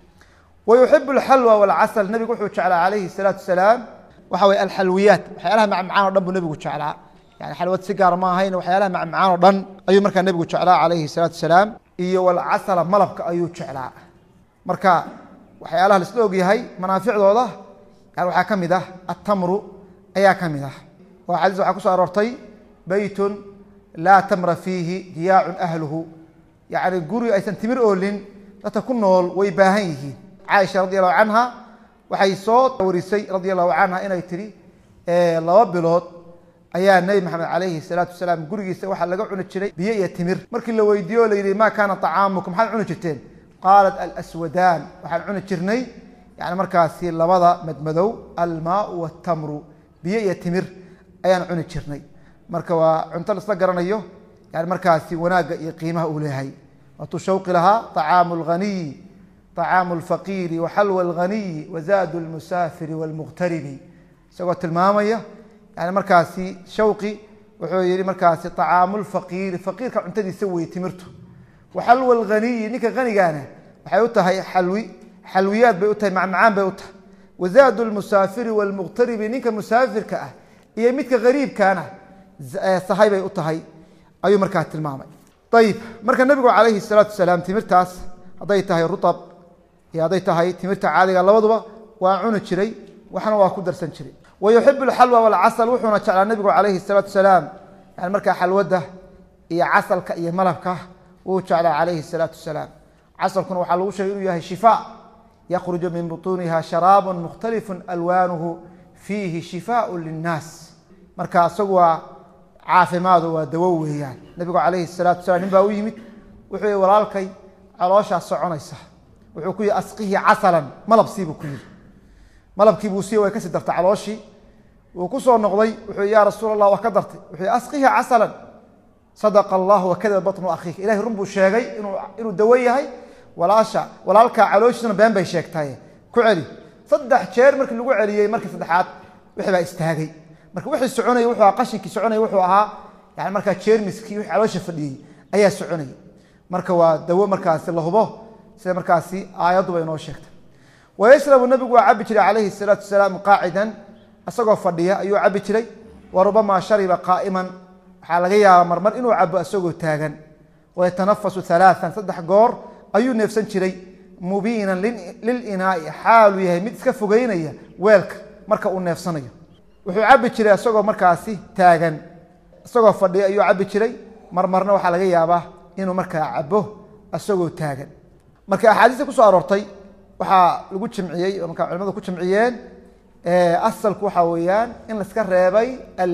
Speaker 2: wayuxib alxalwa walcasal nabigu wuxuu jeclaa calayhi salaatu wasalaam waxa weye alxalwiyaat waxyaalaha macmacaan o dhan buu nabigu jeclaa yani xalwad si gaar ma ahayn waxyaalaha macmacaan oo dhan ayuu markaa nabigu jeclaa calayhi salaatu wasalaam iyo walcasala malabka ayuu jeclaa marka waxyaalaha la isla ogyahay manaaficdooda yani waxaa ka mid ah atamru ayaa ka mid ah oo xadiis waxaa kuso aroortay beytun laa tamra fiihi jiyaacun ahluhu yani guri aysan timir oolin dadka ku nool way baahan yihiin caaisha radi allahu canha waxay soo warisay radi allahu canha inay tihi laba bilood ayaa nebi maxamed calayhi salaatu wasalaam gurigiisa waxaa laga cuni jiray biyo iyo timir markii la weydiiye o la yidhi ma kaana طacaamukum maxaad cuni jirteen qaalat alswadaan waxaan cuni jirnay yani markaasi labada madmadow almaau wاtamru biyo iyo timir ayaan cuni jirnay marka waa cunto laisla garanayo yani markaasi wanaagga iyo qiimaha uu leeyahay waatuu shawqi lahaa طacaamu اlghaniyi طacaamu اlfaqiiri waxalwa اlghaniyi wazaadu اlmusaafiri wاlmuqtaribi isagoo tilmaamaya yani markaasi shawqi wuxuu yihi markaasi طacaamu اlfaqiiri faqiirka cuntadiisa weye timirtu waxalwa اlghaniyi ninka hanigaana waxay u tahay xalwi xalwiyaad bay u tahay macmacaan bay u tahay wazaadu اlmusaafiri wاlmuqtaribi ninka musaafirka ah iyo midka gariibkaana sahay bay u tahay ayuu markaa tilmaamay ayib marka nabigu calayhi الsalaatu wasalaam timirtaas hadday tahay ruab iyo hadday tahay timirta caadiga labaduba waa cuni jiray waxna waa ku darsan jiray wayuxib اlxalwa wاlcasal wuxuuna jeclaa nabigu calayhi الsalaatu wasalaam yani markaa xalwada iyo casalka iyo malabka wuu jeclaa calayhi salaatu wasalaam. casalkuna waxaa lagu sheegay inuu yahay shifaa, yakhruju min butuuniha sharaabun mukhtalifun alwaanuhu fiihi shifaaءu linnaas. marka isagu waa caafimaadu waa dawo weeyaan. nabigu calayhi salaatu wasalaam nin baa u yimid, wuxuu yihi walaalkay calooshaas soconaysa, wuxuu ku yihi asqihi casalan, malab siibuu ku yihi. malabkii buu siiye way kasii dartay calooshii. wuu ku soo noqday, wuxuu yihi yaa rasuul allah wax ka dartay, wuxuu yihi asqihi casalan sadaqa allah wakadaba batnu akhiika. ilahay run buu sheegay inuu inuu dawo yahay, walaasha walaalkaa calooshiisuna been bay sheegtaye ku celi. saddex jeer markii lagu celiyey, markii saddexaad wixii baa istaagay. marka wixii soconayay wuxuu ahaa qashinkii soconayay wuxuu ahaa yani markaa jeermiskii wixii caloosha fadhiyey ayaa soconayay. marka waa dawo markaasi la hubo, sida markaasi aayaddu bay inoo sheegtay. wayashrabu nabigu waa cabi jiray calayhi salaatu wasalaam qaacidan, isagoo fadhiya ayuu cabi jiray. wa rubamaa shariba qaa'iman, waxaa laga yaabaa marmar inuu cabo isagoo taagan. wayatanafasu halaaan, saddex goor ayuu neefsan jiray. mubiinan lilinaai, xaalu yahay mid iska fogeynaya weelka marka uu neefsanayo. wuxuu cabi jiray isagoo markaasi taagan, isagoo fadhiya ayuu cabi jiray. marmarna waxaa laga yaabaa inuu markaa cabo isagoo taagan. marka axaadiista kusoo aroortay waxaa lagu jimciyey oo markaa culimadu ku jimciyeen, asalku waxaa weeyaan in la iska reebay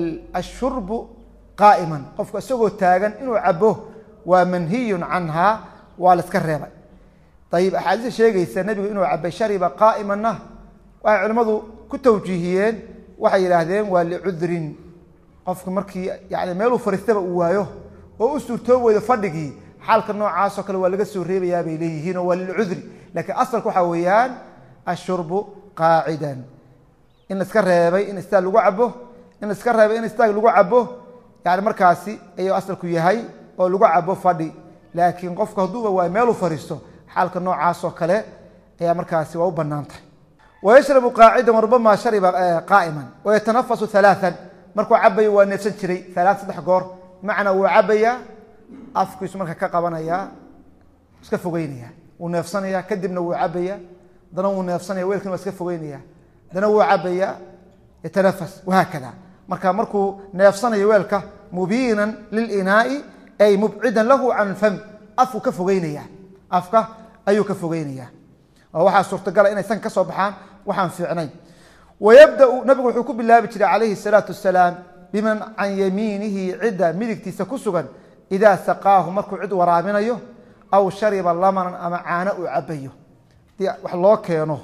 Speaker 2: ashurbu qaa'iman, qofku isagoo taagan inuu cabo waa manhiyun canha, waa la iska reebay. ayib axaadiista sheegaysa nabigu inuu cabay shariba qaa'imanna waxay culimmadu ku tawjiihiyeen, waxay yidhaahdeen waa licudrin. qofku markii yani meeluu fariistaba uu waayo oo u suurtoob weydo fadhigii, xaalka noocaasoo kale waa laga soo reebayaa bay leeyihiin oo waa lilcudri. laakiin asalka waxaa weeyaan ashurbu qaacidan, in la iska reebay in istaag lagu cabo, in la iska reebay in istaag lagu cabo, yani markaasi ayuu asalku yahay oo lagu cabo fadhi. laakiin qofku hadduuba waayo meeluu fariisto, xaalka noocaasoo kale ayaa markaasi waa u banaan tahay. wayashrabu qaacidan warubama shariba qaa'iman. wayatanafasu halaaan, markuu cabayo waa neefsan jiray halaa saddex goor. macnaa wuu cabayaa, afkiisu marka ka qabanayaa, iska fogeynaya, wuu neefsanaya, kadibna wuu cabaya, dana wuu neefsanaya, weelkina waa iska fogeynaya, dana wuu cabaya, yatanafas, wahaakada. marka markuu neefsanayo weelka, mubiinan lilinaai ay mubcidan lahu can fam, afku ka fogeynaya, afka ayuu ka fogeynaya. oo waxaa suurtagala inay san ka soo baxaan waxaan fiicnayn. wayabdau nabigu wuxuu ku bilaabi jiray calayhi salaatu wasalaam biman can yamiinihi, cidda midigtiisa ku sugan, idaa saqaahu markuu cid waraaminayo, aw shariba lamanan ama caano uu cabayo. hadii wax loo keeno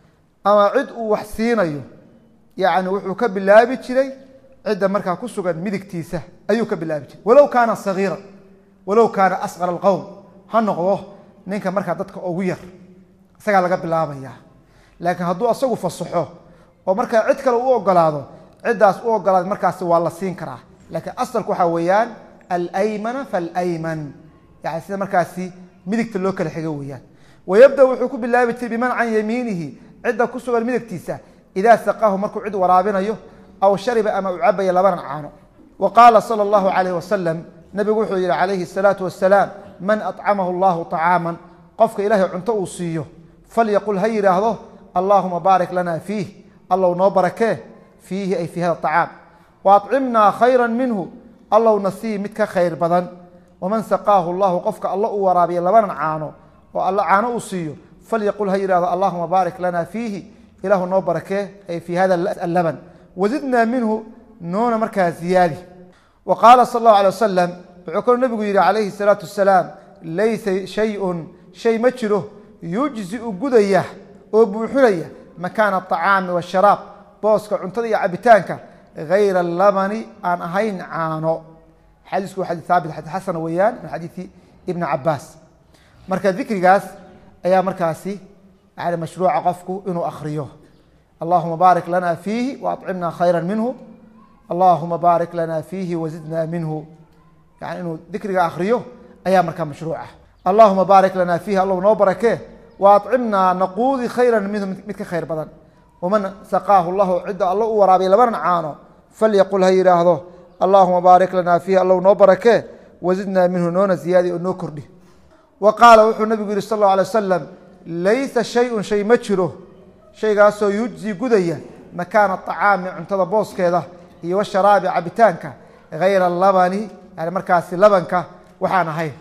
Speaker 2: ama cid uu wax siinayo, yani wuxuu ka bilaabi jiray cidda markaa ku sugan midigtiisa ayuu ka bilaabi jiray. walow kaana sagiira, walow kaana asqar alqowm, ha noqdo ninka markaa dadka ugu yar, isagaa laga bilaabaya. laakiin hadduu asagu fasaxo oo markaa cid kale u ogolaado, ciddaas u ogolaada markaasi waa la siin karaa. laakiin asalku waxaa weeyaan alaymana falayman, yani sida markaasi midigta loo kala xigo weeyaan. wayabda wuxuu ku bilaabi jiray biman can yamiinihi, cidda ku sugan midigtiisa, idaa saqaahu markuu cid waraabinayo, aw shariba ama uu cabaya labanan caano. wa qaala sala allahu calayh wasalam, nabigu wuxuu yihi calayhi salaatu wasalaam, man acamahu allahu طacaaman, qofka ilaahay cunto uu siiyo, falyaqul ha yidhaahdo allahuma baarik lana fiih, allow noo barakee, fiihi ay fii hada acaam. wa acimnaa khayra minhu, allowna sii mid ka khayr badan. waman saqaahu llahu, qofka alla uu waraabiya labanan caano oo alla caano uu siiyo, falyaqul ha yidhahdo allahuma baarik lana fiihi, ilaahu noo barakee, ay fii hada allaban. wazidnaa minhu, noona markaa ziyaadi. wa qaala sal allahu alay wasalam, wuxuu kaloo nabigu yihi calayhi salaatu wasalaam, laysa shayun shay ma jiro yujziu gudaya oo buuxinaya makaana aطacaami washaraab, booska cuntada iyo cabitaanka, gayra labani, aan ahayn caano. xadiisku waa xadiis haabit, xadiis xasana weeyaan min xadiisi ibni cabaas. marka dikrigaas ayaa markaasi yani mashruuca qofku inuu akriyo, allahuma baarik lana fiihi waacimna khayra minhu, allahuma baarik lana fiihi wazidna minhu, yani inuu dikriga akriyo ayaa markaa mashruuca. allahuma baarik lana fiihi, allow noo barakee, waacimnaa naquudi khayra minhu, mid ka khayr badan. waman saqaahu llahu, cidda allo u waraabiya labanan caano, falyaqul ha yidhaahdo allahuma baarik lana fiihi, allow noo barakee, wazidnaa minhu, noona ziyaadi oo noo kordhi. wa qaala wuxuu nabigu yihi sal اlه alay wasalam, laysa shayun shay ma jiro, shaygaasoo yujzi gudaya makaana aطacaami, cuntada booskeeda, iyo washaraabi cabitaanka, gayra labani, yani markaasi labanka waxaan ahayn.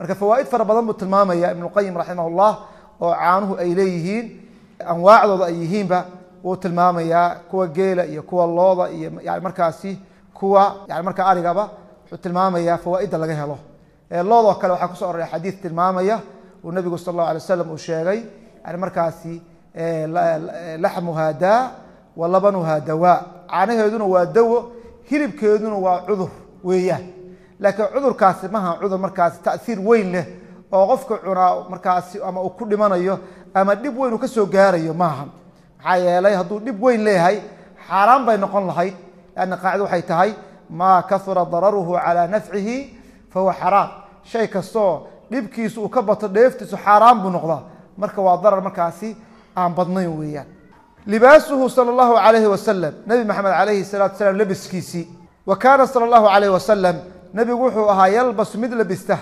Speaker 2: marka fawaa'id fara badan buu tilmaamaya ibnu qayim raximahullah oo caanuhu ay leeyihiin anwaacdooda ay yihiinba wuu tilmaamayaa kuwa geela iyo kuwa looda iyo yani markaasi kuwa yani markaa arigaba wuxuu tilmaamayaa fawaa'idda laga helo loodoo kale waxaa kusoo aroray xadiid tilmaamaya uu nabigu sal allahu alay wasalam uu sheegay yani markaasi laxmuhaa daa wa labanuhaa dawaa caanaheeduna waa dawo hilibkeeduna waa cudur weeyaan laakiin cudurkaasi maha cudur markaasi taiir weyn leh oo qofka cunaa markaasi ama uu ku dhimanayo ama dhib weyn uu ka soo gaarayo maaha maxaa yeelay hadduu dhib weyn leeyahay xaaraan bay noqon lahayd lanna qaacida waxay tahay maa kahura dararuhu calaa nafcihi fahuwa xaraam shay kastoo dhibkiisu uu ka bato dheeftiisu xaaraan buu noqdaa marka waa darar markaasi aan badnayn weeyaan libaasuhu sal allahu alayhi wasalam nabi maxamed alayhi salaatu salaam labiskiisii wa kaana sal allahu alayh wasalam nabigu wuxuu ahaa yalbasu mid labista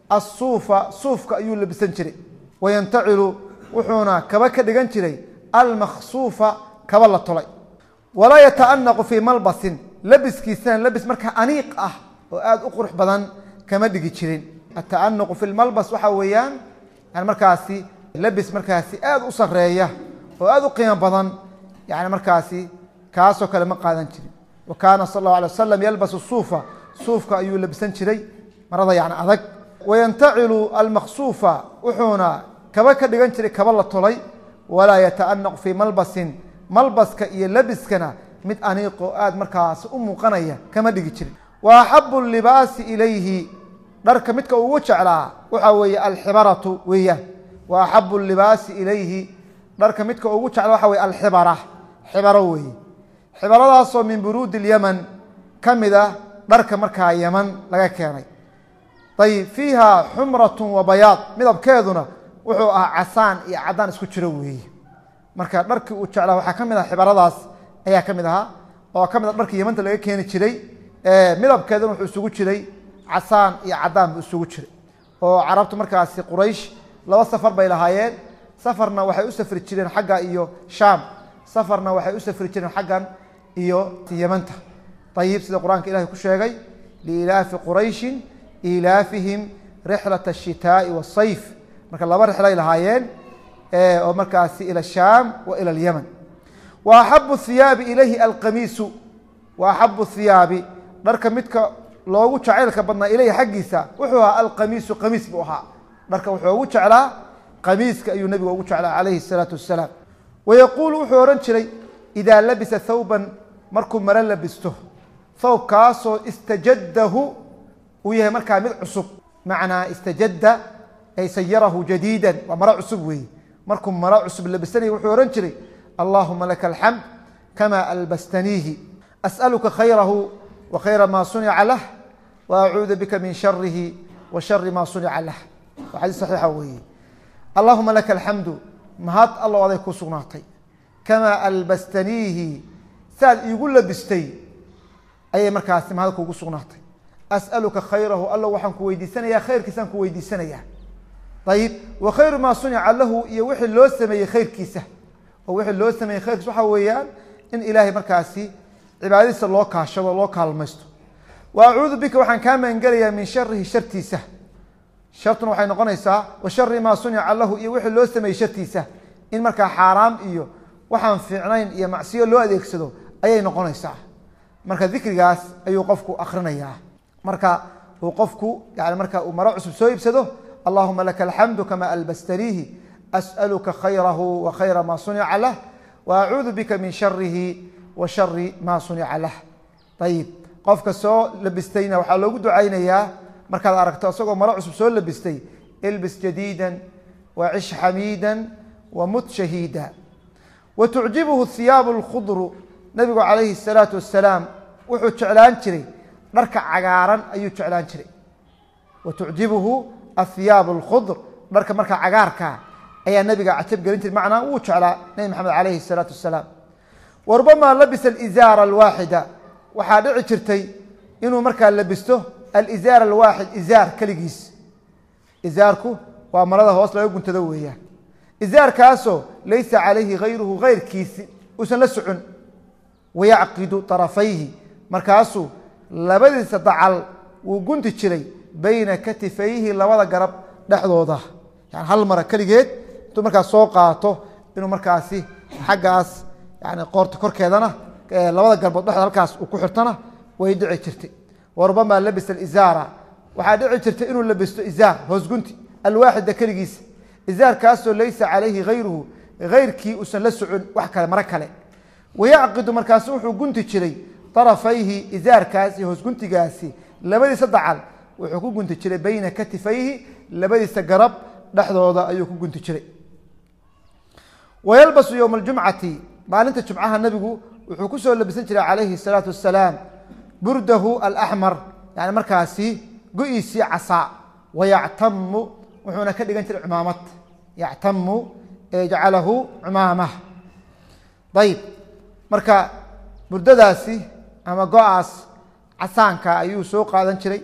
Speaker 2: asuufa suufka ayuu labisan jiray wayantacilu wuxuuna kaba ka dhigan jiray almakhsuufa kaba la tolay walaa yataanaqu fii malbasin labiskiisana labis markaa aniiq ah oo aada u qurux badan kama dhigi jirin ataanuqu fi lmalbas waxaa weeyaan yani markaasi labis markaasi aada u sareeya oo aada u qiimo badan yani markaasi kaasoo kale ma qaadan jirin wa kaana sal allahu alay wasalam yalbasu suufa suufka ayuu labisan jiray marada yani adag wayantacilu almakhsuufa wuxuuna kaba ka dhigan jiray kaba la tolay walaa yataanaqu fii malbasin malbaska iyo labiskana mid aniiqo aada markaasi u muuqanaya kama dhigi jirin wa axabu libaasi ilayhi dharka midka ugu jeclaa waxaa weeye alxibaratu weeyaan wa axabu libaasi ilayhi dharka midka ugu jeclaa waxa weye alxibara xibaro weeye xibaradaasoo min buruudi lyaman ka mid a dharka markaa yaman laga keenay ayib fiiha xumratu wa bayaad midabkeeduna wuxuu ahaa casaan iyo caddaan isku jiro weeye marka dharkii uu jeclaa waxaa ka mid ah xibaradaas ayaa ka mid ahaa oo ka mid a dharkii yamanta laga keeni jiray midabkeeduna wuxuu isugu jiray casaan iyo caddaan buu isugu jiray oo carabtu markaasi quraysh laba safar bay lahaayeen safarna waxay u safri jireen xagga iyo shaam safarna waxay u safri jireen xaggan iyo yamanta ayib sida qur-aanka ilahay ku sheegay liilaafi qurayshin ilaafihim rixlat ashitaa'i wasayf marka laba rixlay lahaayeen oo markaasi ila shaam wa ila alyaman wa axabu hiyaabi ilayhi alqamiisu wa axabu hiyaabi dharka midka loogu jacaylka badnaa ilayhi xaggiisa wuxuu ahaa alqamiisu qamiis buu ahaa dharka wuxuu ugu jeclaa qamiiska ayuu nabiga ugu jeclaa calayhi salaatu wasalaam wayaquulu wuxuu ohan jiray idaa labisa thawban markuu maro labisto thawbkaasoo istajadahu uu yahay markaa mid cusub macnaa istajada ay sayarahu jadiidan waa maro cusub weeye markuu maro cusub labisanaya wuxuu ohan jiray allahuma laka alxamd kama albastaniihi as'aluka khayrahu wa khayra maa sunica lah wa acuudu bika min sharihi wa shari maa sunica lah waa xadiis saxiixa weeye allahuma laka alxamdu mahad allow aday ku sugnaatay kamaa albastaniihi saad iigu labistay ayay markaasi mahad kuugu sugnaatay as'aluka khayrahu allow waxaan ku weydiisanayaa khayrkiisaan ku weydiisanayaa ayib wa khayru maa sunica lahu iyo wixii loo sameeyey khayrkiisa oo wixii loo sameeyey khayrkiisa waxaa weeyaan in ilaahay markaasi cibaadadiisa loo kaashado loo kaalmaysto wa acuudu bika waxaan kaa magangelayaa min sharihi shartiisa shartuna waxay noqonaysaa wa shari maa sunica lahu iyo wixii loo sameeyey shartiisa in markaa xaaraam iyo waxaan fiicnayn iyo macsiyo loo adeegsado ayay noqonaysaa marka dikrigaas ayuu qofku akrinayaa marka uu qofku yani marka uu maro cusub soo iibsado allahuma laka alxamdu kama albastaniihi as'aluka khayrahu wa khayra maa sunica lah wa acuudu bika min sharihi wa shari maa sunica lah ayib qofka soo labistayna waxaa loogu ducaynayaa markaad aragto isagoo maro cusub soo labistay ilbis jadiida wacish xamiida wamut shahiida wa tucjibuhu hiyaabu اlkhudru nabigu calayhi الsalaatu wasalaam wuxuu jeclaan jiray dharka cagaaran ayuu jeclaan jiray wa tucjibuhu ahiyaab اlkhudr dharka marka cagaarka ayaa nabiga cajab gelin jiray macnaa wuu jeclaa nabi maxamed calayhi الsalaatu wasalaam warubama labisa alizaara alwaaxida waxaa dhici jirtay inuu markaa labisto alizaar alwaaxid izaar keligiis izaarku waa marada hoos laga guntado weeyaan izaarkaasoo laysa calayhi gayruhu gayrkiisi uusan la socon wayacqidu طarafayhi markaasuu labadiisa dacal wuu gunti jiray bayna katifayhi labada garab dhexdooda, yani hal mara keligeed intuu markaas soo qaato inuu markaasi xaggaas yani qoorta korkeedana labada garbood dhexda halkaas uu ku xirtana way dhici jirtay. warubama labisa alizaara, waxaa dhici jirtay inuu labisto izaar hoos gunti alwaaxida keligiisa, izaarkaasoo laysa calayhi hayruhu hayrkii uusan la socon wax kale maro kale. wayacqidu markaasi wuxuu gunti jiray darafayhi izaarkaas iyo hoos guntigaasi labadiisa dacal wuxuu ku gunti jiray bayna katifayhi labadiisa garab dhexdooda ayuu ku gunti jiray. wayalbasu yowma aljumcati, maalinta jumcaha nabigu wuxuu kusoo labisan jiray calayhi salaatu wasalaam burdahu alaxmar, yani markaasi go-iisii casaa. wayactamu wuxuuna ka dhigan jiray cumaamad, yactamu jacalahu cumaamah. ayib marka burdadaasi ama go-aas casaanka ayuu soo qaadan jiray.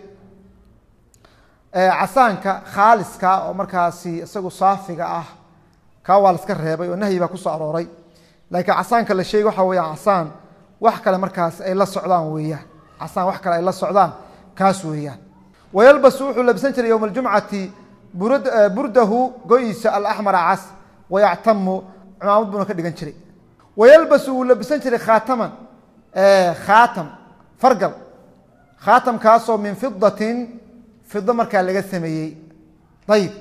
Speaker 2: casaanka khaaliska oo markaasi isagu saafiga ah kaa waa la iska reebay oo nahyi baa kusoo arooray, laakiin casaanka la sheegay waxa weeyaan casaan wax kale markaas ay la socdaan weeyaan, casaan wax kale ay la socdaan kaas weeyaan. wayalbasu wuxuu labisan jiray yowma aljumcati burdahu go-iisa alaxmara cas, wayactamu cumaamad buuna ka dhigan jiray. wayalbasu wuu labisan jiray khaataman khaatam fargal, khaatamkaasoo min fidatin fido markaa laga sameeyey. ayib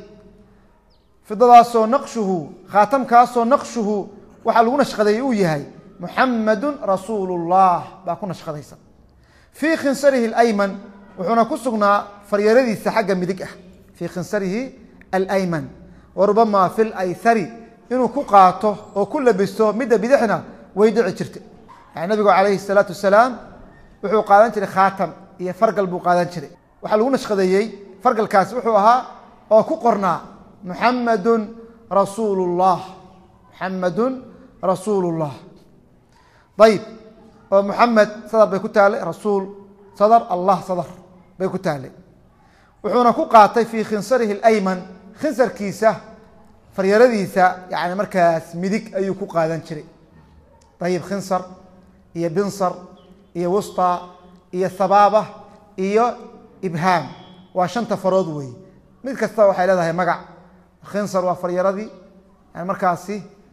Speaker 2: fidadaasoo naqshuhu khaatamkaasoo naqshuhu waxaa lagu nashqadeeyey uu yahay muxamadun rasuulu llah baa ku nashqadaysa. fii khinsarihi alayman, wuxuuna ku sugnaa faryaradiisa xagga midig ah, fii khinsarihi alayman. warubama fi laythari, inuu ku qaato oo ku labisto midda bidixna way dhici jirtay. yani nabigu calayhi salaatu wasalaam wuxuu qaadan jiray khaatam iyo fargal buu qaadan jiray. waxaa lagu nashqadeeyey fargalkaasi wuxuu ahaa oo ku qornaa muxamadun rasuulu llah, muxamadun rasuulu llah. ayib oo muxamed sadar bay ku taalay, rasuul sadar, allah sadar bay ku taalay. wuxuuna ku qaatay fii khinsarihi alayman, khinsarkiisa faryaradiisa yani markaas midig ayuu ku qaadan jiray. ayib khinsar iyo binsar iyo wusta iyo sabaaba iyo ibhaam waa shanta farood wey, mid kasta waxay leedahay magac. khinsar waa faryaradii, yani markaasi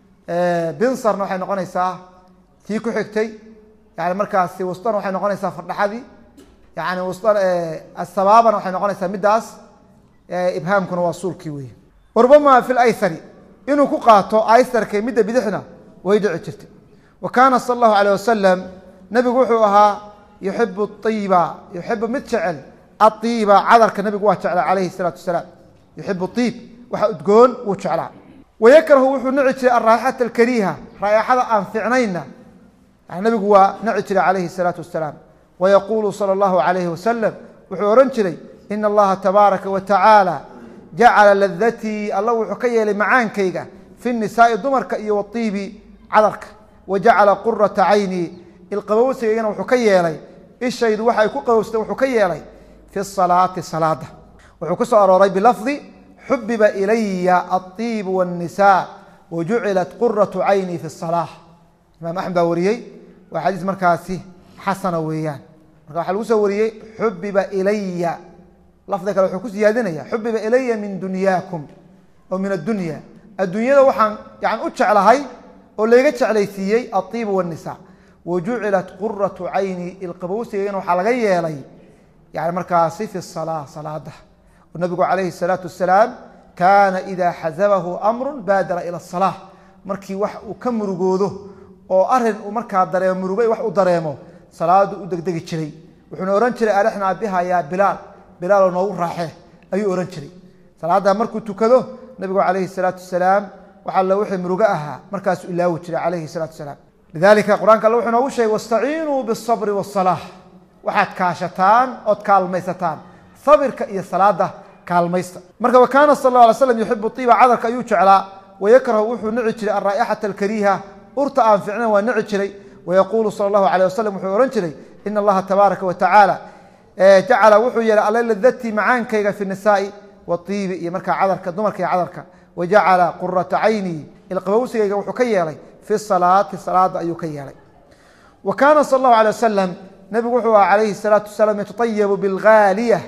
Speaker 2: binsarna waxay noqonaysaa tii ku xigtay, yani markaasi wustana waxay noqonaysaa fardhaxadii, yani asabaabana waxay noqonaysaa midaas, ibhaamkuna waa suulkii wey. warubama fi laythari, inuu ku qaato aysarka midda bidixna way dhici jirtay. wa kaana sala allahu alayh wasalam, nabigu wuxuu ahaa yuxibu iiba, yuxibu mid jecel aiiba, cadarka nabigu waa jeclaa calayhi salaatu wasalaam. yuxibu iib, waxa udgoon wuu jeclaa. wayakrahu wuxuu nici jiray araaixata alkariiha, raaixada aan ficnayna yani nabigu waa nici jiray calayhi salaatu wasalaam. wayaquulu sala allahu alayhi wasalam, wuxuu ohan jiray ina allaha tabaaraka wa tacaala jacala ladatii, alla wuxuu ka yeelay macaankayga fi nisaai dumarka iyo waiibi cadarka. wa jacala qurata cayni, ilqabowsigaygana wuxuu ka yeelay, ishaydu waxay ku qabowsatay wuxuu ka yeelay fi salaati salaada. wuxuu ku soo arooray bilafdi xubiba ilaya aiib wاnisa wajucilat quratu cayni fi الsalaaة. imaam axmed baa wariyey, waa xadiis markaasi xasana weeyaan. marka waxaa lagu soo wariyey xubiba ilaya, lafdi kale wuxuu ku siyaadinaya xubiba ilaya min dunyaakum oo min addunya, adduunyada waxaan yani u jeclahay oo layga jeclaysiiyey aiib wالnisa. wajucilat quratu cayni, ilqabowsigaygana waxaa laga yeelay yani markaasi fi الsalaa salaada. nabigu calayhi الsalaatu wasalaam kaana ida xasabahu amru baadara ila الsalaa, markii wax uu ka murugoodo oo arin uu markaa dareemo murugay wax u dareemo salaadu u degdegi jiray. wuxuuna ohan jiray arixnaa biha yaa bilaal, bilaaloo noogu raaxe ayuu ohan jiray. salaada markuu tukado nabigu calayhi الsalaatu wasalaam waxa alla wixii murugo ahaa markaasuu ilaawi jiray calayhi الsalaatu wasalaam. lidalika qur-aanka alle wuxuu noogu sheegay wastaciinuu biالصabri wالsalaaة, waxaad kaashataan ood kaalmaysataan sabirka iyo salaada kaalmaysta. marka wa kaana sal اله alay slam yuxibu iiba, cadarka ayuu jeclaa. wayakrahu wuxuu nici jiray araaixata alkariiha, urta aan ficnayn waa nici jiray. wayaquulu sal اllahu alيه wasalam wuxuu ohan jiray ina allaha tabaaraka wa tacaala jacala wuxuu yeelay alla ladatii macaankayga fi nisaai waiibi, iyo markaa cadarka dumarka iyo cadarka. wajacala qurata cayni, ilqabowsigayga wuxuu ka yeelay fi salaati salaada ayuu ka yeelay. wa kaana sal اllahu alيه wasalam, nabigu wuxuu aha calayhi الsalaatu wasalaam yatatayabu bilgaaliya,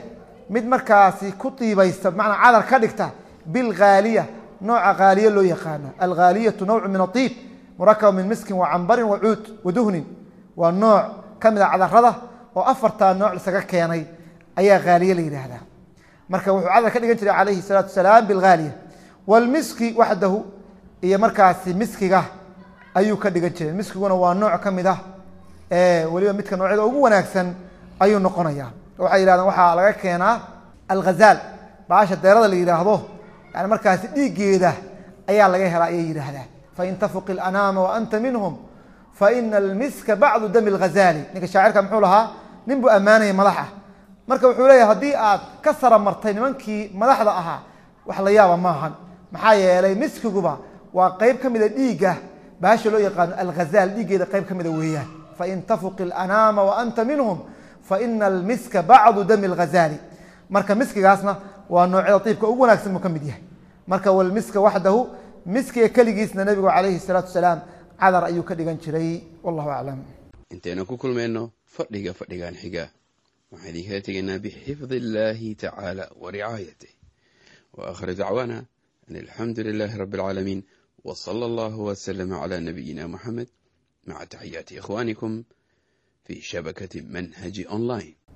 Speaker 2: mid markaasi ku tiibaysta bimacnaa cadar ka dhigta bilghaaliya nooca ghaaliye loo yaqaano alghaaliyatu nawcu min aiib murakaba min miskin wa cambarin wa cuud wa duhnin waa nooc ka mid a cadarada oo afartaa nooc isaga keenay ayaa haaliye la yidhaahdaa marka wuxuu cadar ka dhigan jiray calayhi salaatu wasalaam bilghaaliya wlmiski waxdahu iyo markaasi miskiga ayuu ka dhigan jiray miskiguna waa nooc ka mid ah weliba midka noocyada ugu wanaagsan ayuu noqonaya waxay yidhahdeen waxaa laga keenaa alghazaal baasha deerada la yidhaahdo yani markaasi dhiiggeeda ayaa laga helaa ayay yidhaahdaan fain tafuq ilanaama wa anta minhum faina almiska bacdu dami lghazaali ninka shaacirka muxuu lahaa nin buu ammaanaya madax ah marka wuxuu leeyahay haddii aad ka sara martay nimankii madaxda ahaa wax la yaaba maahan maxaa yeelay miskiguba waa qeyb ka mida dhiigga baasha loo yaqaano alghazaal dhiiggeeda qeyb ka mida weeyaan fain tafuq ilanaama wa anta minhum faina almiska bacdu dami lghazaali marka miskigaasna waa noocyada iibka ugu wanaagsan buu ka mid yahay marka walmiska waxdahu miskiga keligiisna nabigu calayhi salaatu wasalaam cadar ayuu ka dhigan jiray wallahu aclam
Speaker 3: intaynu ku kulmayno fadhiga fadhigan xiga waxaan idinkala tegaynaa bixifdi illaahi tacaala wa ricaayatih wa aakhiru dacwaana an alxamdu lilaahi rabbi alcaalamiin wa sala allahu wasalama calaa nabiyina muxamed maca taxiyaati ikhwaanikum fi shabakati manhaji online.